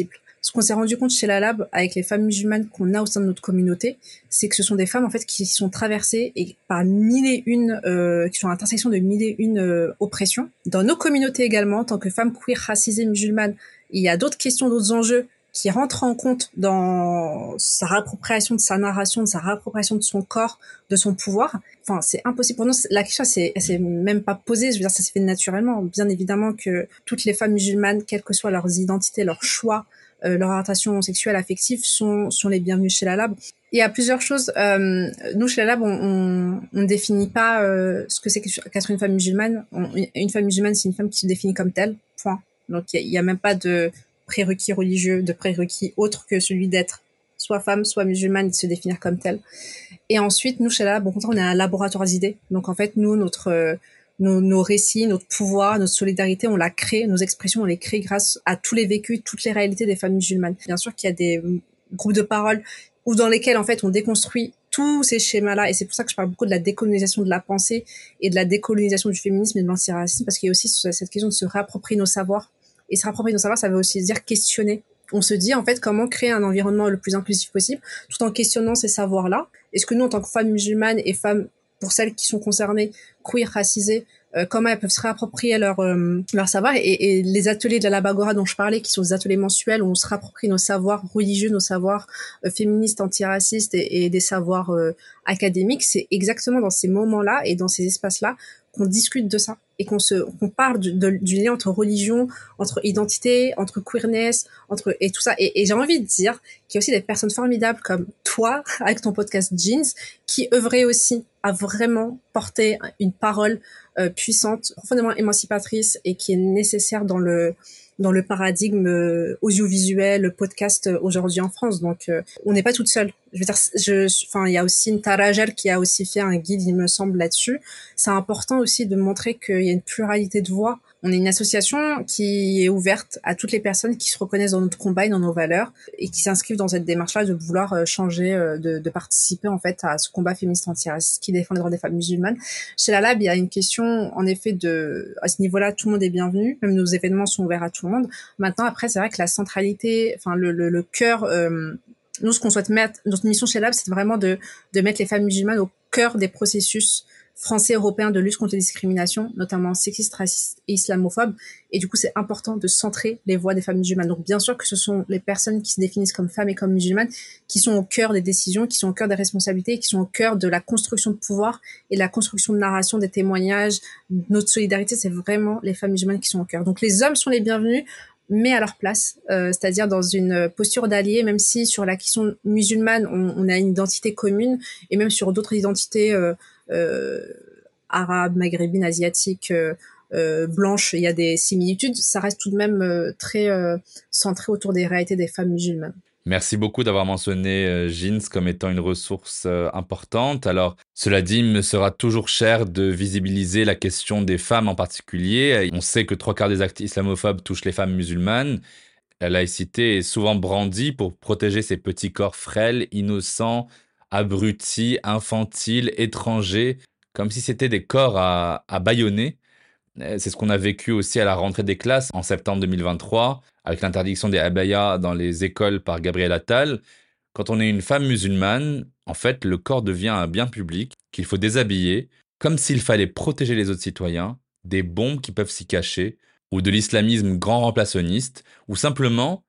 [SPEAKER 10] Ce qu'on s'est rendu compte chez la Lab avec les femmes musulmanes qu'on a au sein de notre communauté, c'est que ce sont des femmes en fait qui sont traversées et par mille et une, euh, qui sont à l'intersection de mille et une euh, oppressions. Dans nos communautés également, en tant que femmes queer, racisées, musulmanes, il y a d'autres questions, d'autres enjeux qui rentrent en compte dans sa réappropriation de sa narration, de sa réappropriation de son corps, de son pouvoir. Enfin, c'est impossible pour nous. La question, c'est, c'est même pas posée. Je veux dire, ça s'est fait naturellement. Bien évidemment que toutes les femmes musulmanes, quelles que soient leurs identités, leurs choix, euh, leur orientation sexuelle, affective, sont, sont les bienvenues chez la Lab. Il y a plusieurs choses. Euh, nous, chez la Lab, on, on, on ne définit pas euh, ce que c'est qu'être une femme musulmane. On, une femme musulmane, c'est une femme qui se définit comme telle. Point. Donc, il y, y a même pas de prérequis religieux, de prérequis autres que celui d'être soit femme, soit musulmane, et de se définir comme telle. Et ensuite, nous, chez la Lab, on est un laboratoire d'idées. Donc, en fait, nous, notre, euh, nos, nos récits, notre pouvoir, notre solidarité, on l'a créé, nos expressions, on les crée grâce à tous les vécus, toutes les réalités des femmes musulmanes. Bien sûr qu'il y a des groupes de parole ou dans lesquels, en fait, on déconstruit tous ces schémas-là. Et c'est pour ça que je parle beaucoup de la décolonisation de la pensée et de la décolonisation du féminisme et de l'antiracisme, parce qu'il y a aussi cette question de se réapproprier nos savoirs. Et se réapproprier nos savoirs, ça veut aussi dire questionner. On se dit, en fait, comment créer un environnement le plus inclusif possible, tout en questionnant ces savoirs-là. Est-ce que nous, en tant que femmes musulmanes et femmes, pour celles qui sont concernées, queer, racisées, euh, comment elles peuvent se réapproprier leur, euh, leur savoir, et, et les ateliers de la Labagora dont je parlais, qui sont des ateliers mensuels où on se réapproprie nos savoirs religieux, nos savoirs euh, féministes, antiracistes et, et des savoirs euh, académiques, c'est exactement dans ces moments-là et dans ces espaces-là qu'on discute de ça et qu'on se qu'on parle du, de, du lien entre religion, entre identité, entre queerness, entre et tout ça. Et, et j'ai envie de dire qu'il y a aussi des personnes formidables comme toi, avec ton podcast Jeans, qui œuvraient aussi à vraiment porter une parole euh, puissante, profondément émancipatrice et qui est nécessaire dans le dans le paradigme euh, audiovisuel, podcast euh, aujourd'hui en France. Donc, euh, on n'est pas toute seule. Je veux dire, je, enfin, il y a aussi une Tarajal qui a aussi fait un guide, il me semble, là-dessus. C'est important aussi de montrer qu'il y a une pluralité de voix. On est une association qui est ouverte à toutes les personnes qui se reconnaissent dans notre combat et dans nos valeurs et qui s'inscrivent dans cette démarche-là de vouloir changer, de, de participer en fait à ce combat féministe antiraciste qui défend les droits des femmes musulmanes. Chez la Lab, il y a une question en effet de, à ce niveau-là, tout le monde est bienvenu, même nos événements sont ouverts à tout le monde. Maintenant, après, c'est vrai que la centralité, enfin le, le, le cœur, euh, nous ce qu'on souhaite mettre, notre mission chez Lab, c'est vraiment de, de mettre les femmes musulmanes au cœur des processus français, européens de lutte contre les discriminations, notamment sexistes, racistes et islamophobes. Et du coup, c'est important de centrer les voix des femmes musulmanes. Donc, bien sûr que ce sont les personnes qui se définissent comme femmes et comme musulmanes qui sont au cœur des décisions, qui sont au cœur des responsabilités, qui sont au cœur de la construction de pouvoir et de la construction de narration, des témoignages. Notre solidarité, c'est vraiment les femmes musulmanes qui sont au cœur. Donc, les hommes sont les bienvenus, mais à leur place, euh, c'est-à-dire dans une posture d'allié, même si sur la question musulmane, on, on a une identité commune, et même sur d'autres identités euh, euh, arabes, maghrébines, asiatiques, euh, euh, blanches, il y a des similitudes, ça reste tout de même euh, très euh, centré autour des réalités des femmes musulmanes.
[SPEAKER 3] Merci beaucoup d'avoir mentionné euh, Jeans comme étant une ressource euh, importante. Alors, cela dit, il me sera toujours cher de visibiliser la question des femmes en particulier. On sait que trois quarts des actes islamophobes touchent les femmes musulmanes. La laïcité est souvent brandie pour protéger ces petits corps frêles, innocents, abrutis, infantiles, étrangers, comme si c'était des corps à, à bâillonner. C'est ce qu'on a vécu aussi à la rentrée des classes en septembre deux mille vingt-trois, avec l'interdiction des abayas dans les écoles par Gabriel Attal. Quand on est une femme musulmane, en fait, le corps devient un bien public qu'il faut déshabiller, comme s'il fallait protéger les autres citoyens des bombes qui peuvent s'y cacher, ou de l'islamisme grand remplacenniste, ou simplement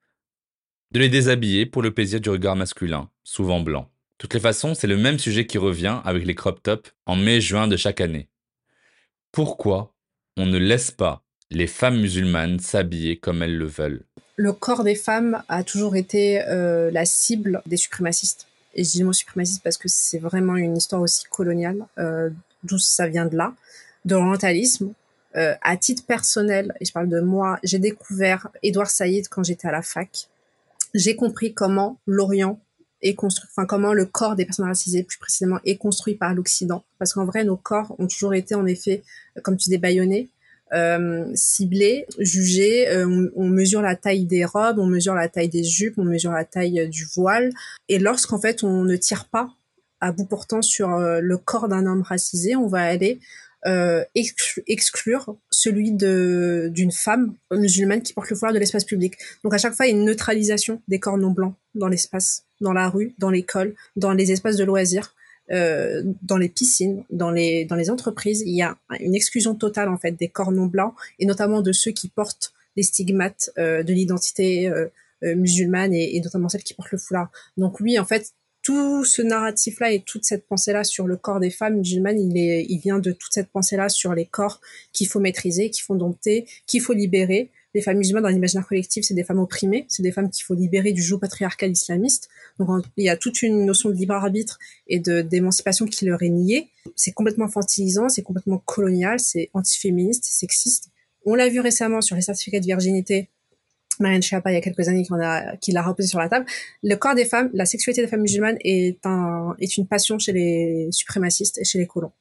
[SPEAKER 3] de les déshabiller pour le plaisir du regard masculin, souvent blanc. De toutes les façons, c'est le même sujet qui revient avec les crop tops en mai-juin de chaque année. Pourquoi on ne laisse pas les femmes musulmanes s'habiller comme elles le veulent?
[SPEAKER 10] Le corps des femmes a toujours été euh, la cible des suprémacistes. Et je dis le mot suprémaciste parce que c'est vraiment une histoire aussi coloniale, euh, d'où ça vient de là, de l'orientalisme. Euh, à titre personnel, et je parle de moi, j'ai découvert Édouard Saïd quand j'étais à la fac. J'ai compris comment l'Orient est construit, enfin comment le corps des personnes racisées, plus précisément, est construit par l'Occident. Parce qu'en vrai, nos corps ont toujours été, en effet, comme tu dis, bâillonnés, euh, ciblés, jugés. Euh, on, on mesure la taille des robes, on mesure la taille des jupes, on mesure la taille du voile. Et lorsqu'en fait, on ne tire pas à bout portant sur euh, le corps d'un homme racisé, on va aller euh, exclu- exclure celui de d'une femme musulmane qui porte le foulard de l'espace public. Donc à chaque fois, il y a une neutralisation des corps non blancs dans l'espace, dans la rue, dans l'école, dans les espaces de loisirs. Euh, dans les piscines, dans les dans les entreprises, il y a une exclusion totale en fait des corps non blancs et notamment de ceux qui portent les stigmates euh, de l'identité euh, euh, musulmane et, et notamment celles qui portent le foulard. Donc oui, en fait, tout ce narratif-là et toute cette pensée-là sur le corps des femmes musulmanes, il est il vient de toute cette pensée-là sur les corps qu'il faut maîtriser, qu'il faut dompter, qu'il faut libérer. Les femmes musulmanes dans l'imaginaire collectif, c'est des femmes opprimées, c'est des femmes qu'il faut libérer du joug patriarcal islamiste. Donc il y a toute une notion de libre arbitre et de d'émancipation qui leur est niée. C'est complètement infantilisant, c'est complètement colonial, c'est antiféministe, c'est sexiste. On l'a vu récemment sur les certificats de virginité. Marianne Schiappa, il y a quelques années, qui, en a, qui l'a reposé sur la table. Le corps des femmes, la sexualité des femmes musulmanes est un est une passion chez les suprémacistes et chez les colons.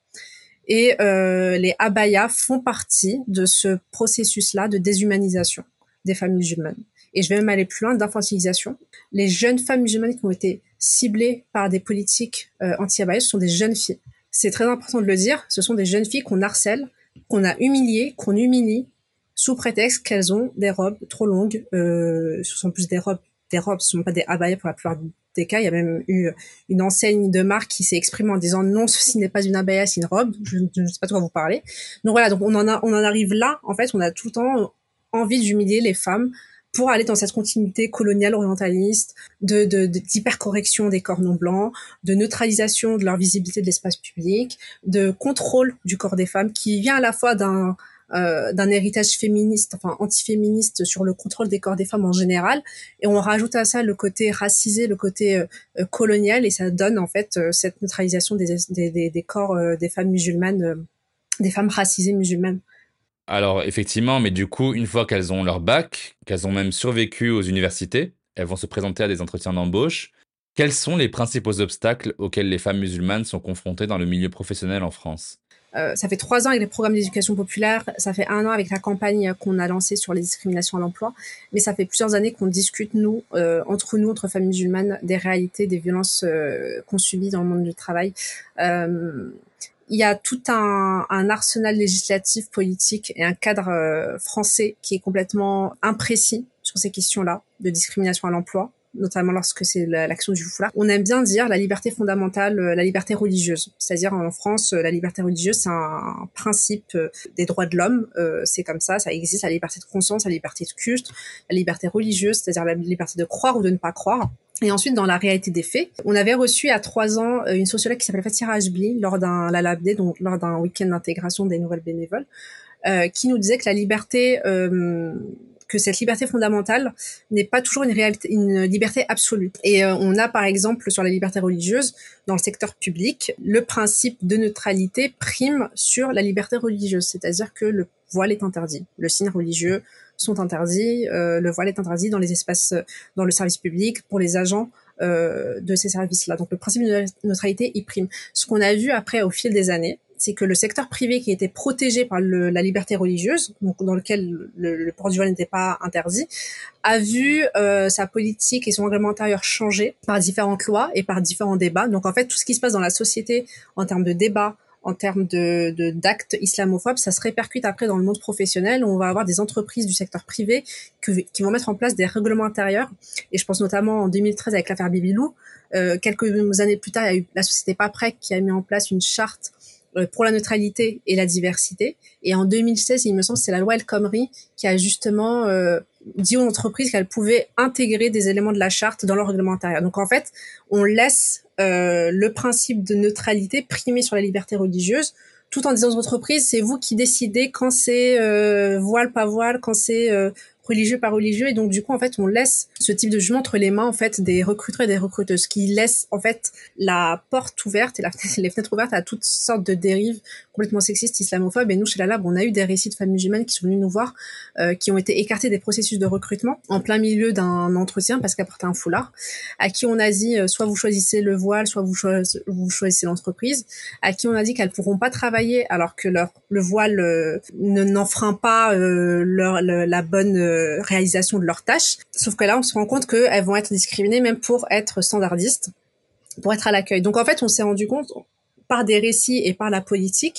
[SPEAKER 10] Et euh, les abayas font partie de ce processus-là de déshumanisation des femmes musulmanes. Et je vais même aller plus loin, d'infantilisation. Les jeunes femmes musulmanes qui ont été ciblées par des politiques euh, anti-abaya, ce sont des jeunes filles. C'est très important de le dire, ce sont des jeunes filles qu'on harcèle, qu'on a humiliées, qu'on humilie, sous prétexte qu'elles ont des robes trop longues. Euh, ce sont plus des robes, des robes, ce ne sont pas des abayas pour la plupart des cas. Il y a même eu une enseigne de marque qui s'est exprimée en disant non, ceci n'est pas une abaya, c'est une robe. Je, je ne sais pas de quoi vous parlez. Donc voilà, donc on en a, on en arrive là. En fait, on a tout le temps envie d'humilier les femmes pour aller dans cette continuité coloniale orientaliste, de, de, de d'hypercorrection des corps non blancs, de neutralisation de leur visibilité de l'espace public, de contrôle du corps des femmes, qui vient à la fois d'un Euh, d'un héritage féministe, enfin antiféministe sur le contrôle des corps des femmes en général, et on rajoute à ça le côté racisé, le côté euh, colonial, et ça donne en fait euh, cette neutralisation des, des, des, des corps euh, des femmes musulmanes, euh, des femmes racisées musulmanes.
[SPEAKER 3] Alors effectivement, mais du coup, une fois qu'elles ont leur bac, qu'elles ont même survécu aux universités, elles vont se présenter à des entretiens d'embauche. Quels sont les principaux obstacles auxquels les femmes musulmanes sont confrontées dans le milieu professionnel en France ?
[SPEAKER 10] Euh, ça fait trois ans avec les programmes d'éducation populaire, ça fait un an avec la campagne qu'on a lancée sur les discriminations à l'emploi, mais ça fait plusieurs années qu'on discute, nous, euh, entre nous, entre femmes musulmanes, des réalités, des violences euh, qu'on subit dans le monde du travail. Euh, il y a tout un, un arsenal législatif, politique et un cadre euh, français qui est complètement imprécis sur ces questions-là de discrimination à l'emploi, notamment lorsque c'est l'action du foulard. On aime bien dire la liberté fondamentale, la liberté religieuse. C'est-à-dire en France, la liberté religieuse, c'est un principe des droits de l'homme. Euh, c'est comme ça, ça existe, la liberté de conscience, la liberté de culte, la liberté religieuse, c'est-à-dire la liberté de croire ou de ne pas croire. Et ensuite, dans la réalité des faits, on avait reçu à trois ans une sociologue qui s'appelle Fatia Rajbli lors d'un la Labdé, donc lors d'un week-end d'intégration des nouvelles bénévoles, euh, qui nous disait que la liberté euh, que cette liberté fondamentale n'est pas toujours une réalité, une liberté absolue. Et euh, on a par exemple sur la liberté religieuse, dans le secteur public, le principe de neutralité prime sur la liberté religieuse, c'est-à-dire que le voile est interdit, le signe religieux sont interdits, euh, le voile est interdit dans les espaces, dans le service public, pour les agents euh, de ces services-là. Donc le principe de neutralité, il prime. Ce qu'on a vu après au fil des années, c'est que le secteur privé qui était protégé par le, la liberté religieuse, donc dans lequel le, le port du voile n'était pas interdit, a vu euh, sa politique et son règlement intérieur changer par différentes lois et par différents débats. Donc en fait, tout ce qui se passe dans la société en termes de débats, en termes de, de d'actes islamophobes, ça se répercute après dans le monde professionnel où on va avoir des entreprises du secteur privé que, qui vont mettre en place des règlements intérieurs. Et je pense notamment en deux mille treize avec l'affaire Bibilou. Euh, quelques années plus tard, il y a eu la société Paprec qui a mis en place une charte pour la neutralité et la diversité. Et en deux mille seize, il me semble, c'est la loi El Khomri qui a justement euh, dit aux entreprises qu'elles pouvaient intégrer des éléments de la charte dans leur règlement intérieur. Donc en fait, on laisse euh, le principe de neutralité primer sur la liberté religieuse, tout en disant aux entreprises, c'est vous qui décidez quand c'est euh, voile, pas voile, quand c'est euh, religieux, pas religieux. Et donc du coup, en fait, on laisse ce type de jugement entre les mains en fait des recruteurs et des recruteuses, qui laissent en fait la porte ouverte et la, les fenêtres ouvertes à toutes sortes de dérives complètement sexistes, islamophobes. Et nous, chez la Lab, on a eu des récits de femmes musulmanes qui sont venues nous voir, euh, qui ont été écartées des processus de recrutement en plein milieu d'un entretien parce qu'elles portaient un foulard, à qui on a dit euh, soit vous choisissez le voile, soit vous, cho- vous choisissez l'entreprise, à qui on a dit qu'elles pourront pas travailler alors que leur le voile euh, ne n'enfreint pas euh, leur le, la bonne euh, réalisation de leurs tâches. Sauf que là, on se rend compte qu'elles vont être discriminées même pour être standardistes, pour être à l'accueil. Donc en fait, on s'est rendu compte par des récits et par la politique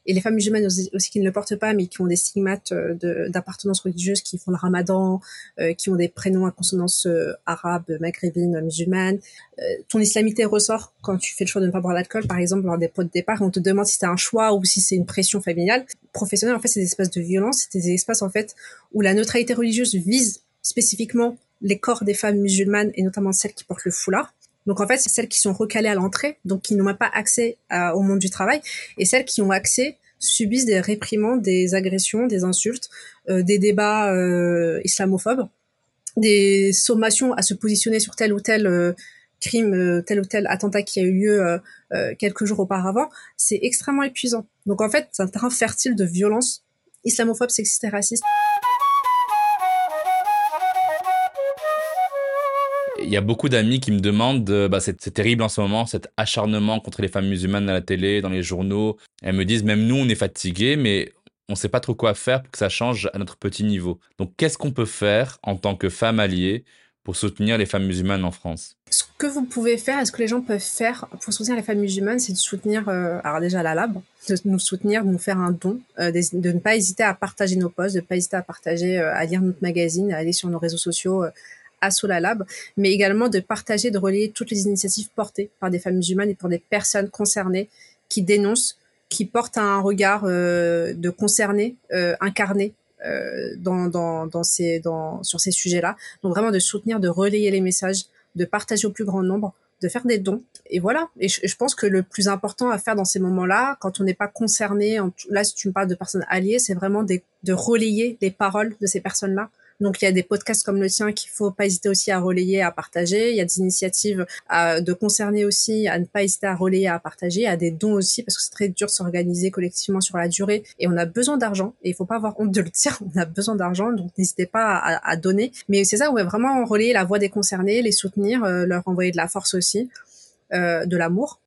[SPEAKER 10] et les femmes musulmanes aussi, aussi qui ne le portent pas, mais qui ont des stigmates euh, de, d'appartenance religieuse, qui font le ramadan, euh, qui ont des prénoms à consonance euh, arabe, maghrébine, musulmane. Euh, ton islamité ressort quand tu fais le choix de ne pas boire d'alcool, par exemple, lors des pots de départ, et on te demande si c'est un choix ou si c'est une pression familiale. Professionnelle, en fait, c'est des espaces de violence, c'est des espaces, en fait, où la neutralité religieuse vise spécifiquement les corps des femmes musulmanes, et notamment celles qui portent le foulard. Donc, en fait, c'est celles qui sont recalées à l'entrée, donc qui n'ont même pas accès à, au monde du travail, et celles qui ont accès subissent des réprimandes, des agressions, des insultes, euh, des débats euh, islamophobes, des sommations à se positionner sur tel ou tel euh, crime, euh, tel ou tel attentat qui a eu lieu euh, euh, quelques jours auparavant. C'est extrêmement épuisant. Donc, en fait, c'est un terrain fertile de violence islamophobe, sexiste et raciste.
[SPEAKER 3] Il y a beaucoup d'amis qui me demandent, euh, bah c'est, c'est terrible en ce moment, cet acharnement contre les femmes musulmanes à la télé, dans les journaux. Elles me disent, même nous, on est fatigués, mais on ne sait pas trop quoi faire pour que ça change à notre petit niveau. Donc, qu'est-ce qu'on peut faire en tant que femmes alliées pour soutenir les femmes musulmanes en France ?
[SPEAKER 10] Ce que vous pouvez faire, et ce que les gens peuvent faire pour soutenir les femmes musulmanes, c'est de soutenir, euh, alors déjà la Lab, de nous soutenir, de nous faire un don, euh, de, de ne pas hésiter à partager nos posts, de ne pas hésiter à partager, euh, à lire notre magazine, à aller sur nos réseaux sociaux, euh, Asso la Lab, mais également de partager, de relayer toutes les initiatives portées par des femmes musulmanes et pour des personnes concernées qui dénoncent, qui portent un regard euh, de concerné, euh, incarné euh, dans, dans, dans ces, dans, sur ces sujets-là. Donc vraiment de soutenir, de relayer les messages, de partager au plus grand nombre, de faire des dons. Et voilà. Et je, je pense que le plus important à faire dans ces moments-là, quand on n'est pas concerné, en, là si tu me parles de personnes alliées, c'est vraiment des, de relayer les paroles de ces personnes-là. Donc, il y a des podcasts comme le tien qu'il faut pas hésiter aussi à relayer, à partager. Il y a des initiatives à, de concerner aussi, à ne pas hésiter à relayer, à partager. Il y a des dons aussi, parce que c'est très dur de s'organiser collectivement sur la durée. Et on a besoin d'argent. Et il faut pas avoir honte de le dire. On a besoin d'argent. Donc, n'hésitez pas à, à donner. Mais c'est ça, on va vraiment relayer la voix des concernés, les soutenir, euh, leur envoyer de la force aussi, euh, de l'amour.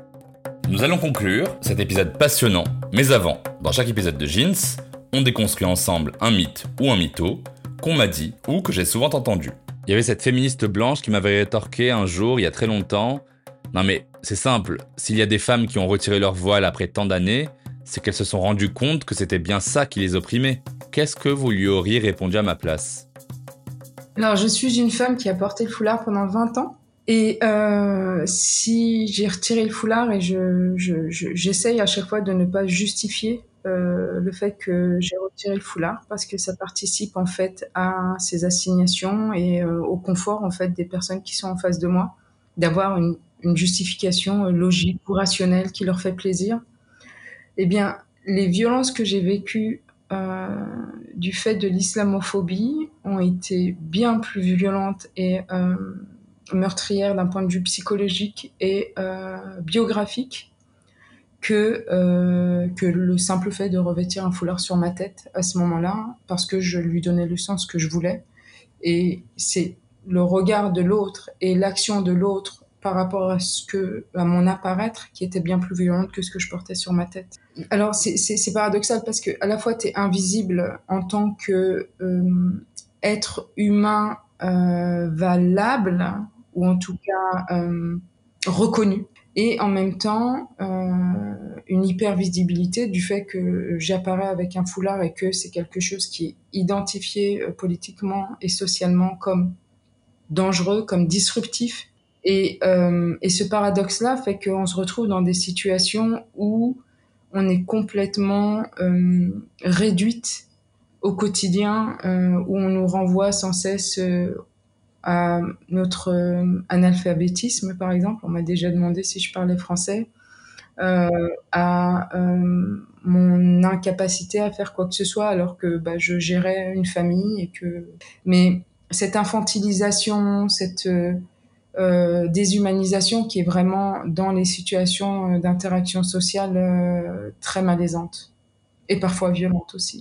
[SPEAKER 3] Nous allons conclure cet épisode passionnant. Mais avant, dans chaque épisode de Jeans, on déconstruit ensemble un mythe ou un mytho qu'on m'a dit ou que j'ai souvent entendu. Il y avait cette féministe blanche qui m'avait rétorqué un jour, il y a très longtemps. Non mais, c'est simple, s'il y a des femmes qui ont retiré leur voile après tant d'années, c'est qu'elles se sont rendues compte que c'était bien ça qui les opprimait. Qu'est-ce que vous lui auriez répondu à ma place ?
[SPEAKER 7] Alors, je suis une femme qui a porté le foulard pendant vingt ans. Et euh, si j'ai retiré le foulard, et je, je, je, j'essaye à chaque fois de ne pas justifier Euh, le fait que j'ai retiré le foulard, parce que ça participe en fait à ces assignations et euh, au confort en fait des personnes qui sont en face de moi, d'avoir une, une justification euh, logique ou rationnelle qui leur fait plaisir. Eh bien, les violences que j'ai vécues euh, du fait de l'islamophobie ont été bien plus violentes et euh, meurtrières d'un point de vue psychologique et euh, biographique que euh, que le simple fait de revêtir un foulard sur ma tête à ce moment-là, parce que je lui donnais le sens que je voulais. Et c'est le regard de l'autre et l'action de l'autre par rapport à ce que à mon apparaître qui était bien plus violente que ce que je portais sur ma tête. Alors c'est c'est, c'est paradoxal parce que à la fois t'es invisible en tant que euh, être humain euh, valable, ou en tout cas euh, reconnu, et en même temps euh, une hypervisibilité du fait que j'apparais avec un foulard et que c'est quelque chose qui est identifié euh, politiquement et socialement comme dangereux, comme disruptif. Et, euh, et ce paradoxe-là fait qu'on se retrouve dans des situations où on est complètement euh, réduite au quotidien, euh, où on nous renvoie sans cesse euh, à notre euh, analphabétisme, par exemple. On m'a déjà demandé si je parlais français, euh, à euh, mon incapacité à faire quoi que ce soit, alors que bah, je gérais une famille. Et que... Mais cette infantilisation, cette euh, euh, déshumanisation qui est vraiment dans les situations d'interaction sociale euh, très malaisante, et parfois violente aussi.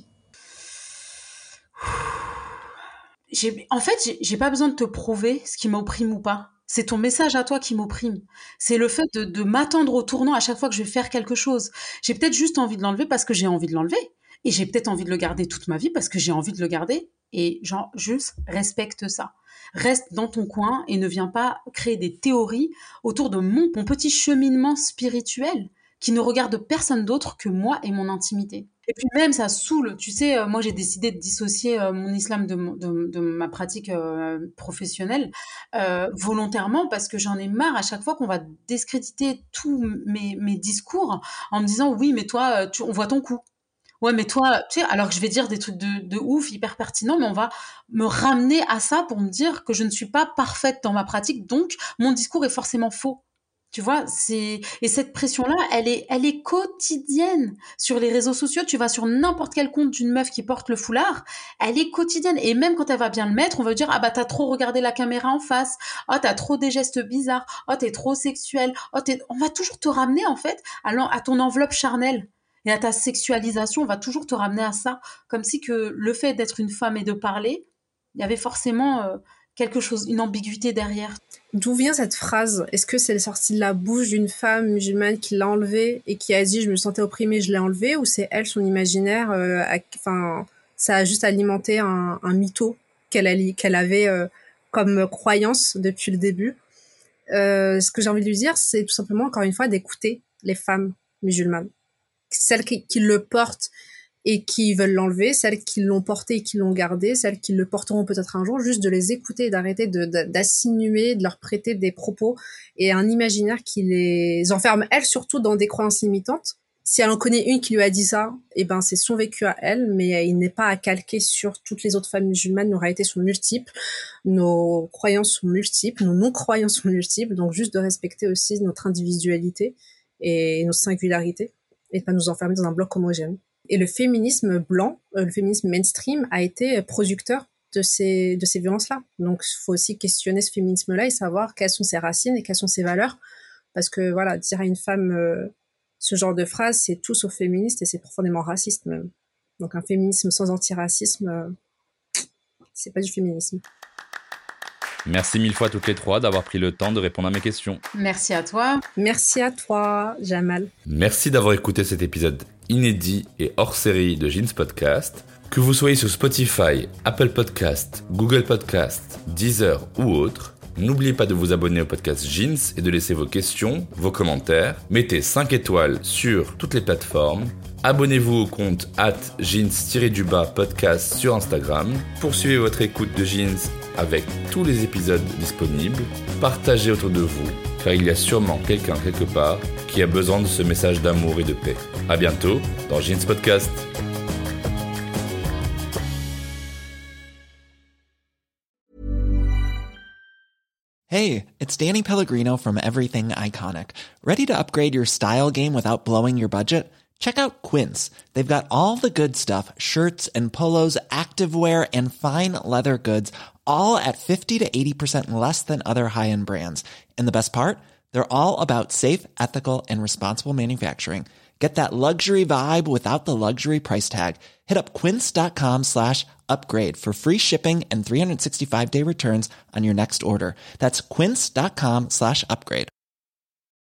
[SPEAKER 6] J'ai, en fait, j'ai, j'ai pas besoin de te prouver ce qui m'opprime ou pas. C'est ton message à toi qui m'opprime. C'est le fait de, de m'attendre au tournant à chaque fois que je vais faire quelque chose. J'ai peut-être juste envie de l'enlever parce que j'ai envie de l'enlever. Et j'ai peut-être envie de le garder toute ma vie parce que j'ai envie de le garder. Et genre, juste respecte ça. Reste dans ton coin et ne viens pas créer des théories autour de mon, mon petit cheminement spirituel. qui ne regarde personne d'autre que moi et mon intimité. Et puis même, ça saoule. Tu sais, euh, moi, j'ai décidé de dissocier euh, mon islam de, mon- de, de ma pratique euh, professionnelle euh, volontairement parce que j'en ai marre à chaque fois qu'on va discréditer tous mes, mes discours en me disant, oui, mais toi, euh, tu, on voit ton cou. Ouais, mais toi, tu sais, alors que je vais dire des trucs de, de ouf, hyper pertinents, mais on va me ramener à ça pour me dire que je ne suis pas parfaite dans ma pratique, donc mon discours est forcément faux. Tu vois, c'est et cette pression-là, elle est, elle est quotidienne sur les réseaux sociaux. Tu vas sur n'importe quel compte d'une meuf qui porte le foulard, elle est quotidienne. Et même quand elle va bien le mettre, on va dire ah bah t'as trop regardé la caméra en face, ah t'as trop des gestes bizarres, ah t'es trop sexuelle, ah t'es... on va toujours te ramener en fait à, l'en- à ton enveloppe charnelle et à ta sexualisation. On va toujours te ramener à ça, comme si que le fait d'être une femme et de parler, il y avait forcément euh, quelque chose, une ambiguïté derrière.
[SPEAKER 10] D'où vient cette phrase? Est-ce que c'est sorti de la bouche d'une femme musulmane qui l'a enlevée et qui a dit je me sentais opprimée, je l'ai enlevée, ou c'est elle, son imaginaire, euh, a- enfin, ça a juste alimenté un, un mytho qu'elle a- qu'elle avait euh, comme croyance depuis le début. Euh, ce que j'ai envie de lui dire, c'est tout simplement, encore une fois, d'écouter les femmes musulmanes. Celles qui, qui le portent et qui veulent l'enlever, celles qui l'ont porté et qui l'ont gardé, celles qui le porteront peut-être un jour, juste de les écouter et d'arrêter de, de, d'assigner, de leur prêter des propos et un imaginaire qui les enferme, elles, surtout dans des croyances limitantes. Si elle en connaît une qui lui a dit ça, eh ben, c'est son vécu à elle, mais il n'est pas à calquer sur toutes les autres femmes musulmanes. Nos réalités sont multiples, nos croyances sont multiples, nos non-croyances sont multiples, donc juste de respecter aussi notre individualité et nos singularités et de pas nous enfermer dans un bloc homogène. Et le féminisme blanc, euh, le féminisme mainstream a été producteur de ces, de ces violences-là. Donc, il faut aussi questionner ce féminisme-là et savoir quelles sont ses racines et quelles sont ses valeurs. Parce que, voilà, dire à une femme euh, ce genre de phrase, c'est tout sauf féministe et c'est profondément raciste même. Donc, un féminisme sans antiracisme, euh, c'est pas du féminisme.
[SPEAKER 3] Merci mille fois à toutes les trois d'avoir pris le temps de répondre à mes questions.
[SPEAKER 6] Merci à toi.
[SPEAKER 10] Merci à toi, Jamal.
[SPEAKER 3] Merci d'avoir écouté cet épisode inédit et hors série de Jeans Podcast. Que vous soyez sur Spotify, Apple Podcast, Google Podcast, Deezer ou autre, n'oubliez pas de vous abonner au podcast Jeans et de laisser vos questions, vos commentaires. Mettez cinq étoiles sur toutes les plateformes. Abonnez-vous au compte arobase jeans-du-bas podcast sur Instagram. Poursuivez votre écoute de Jeans avec tous les épisodes disponibles. Partagez autour de vous, car il y a sûrement quelqu'un quelque part qui a besoin de ce message d'amour et de paix. À bientôt dans Jeans Podcast.
[SPEAKER 11] Hey, it's Danny Pellegrino from Everything Iconic. Ready to upgrade your style game without blowing your budget? Check out Quince. They've got all the good stuff, shirts and polos, activewear, and fine leather goods, all at fifty to eighty percent less than other high-end brands. And the best part? They're all about safe, ethical, and responsible manufacturing. Get that luxury vibe without the luxury price tag. Hit up quince.com slash upgrade for free shipping and three sixty-five day returns on your next order. That's quince.com slash upgrade.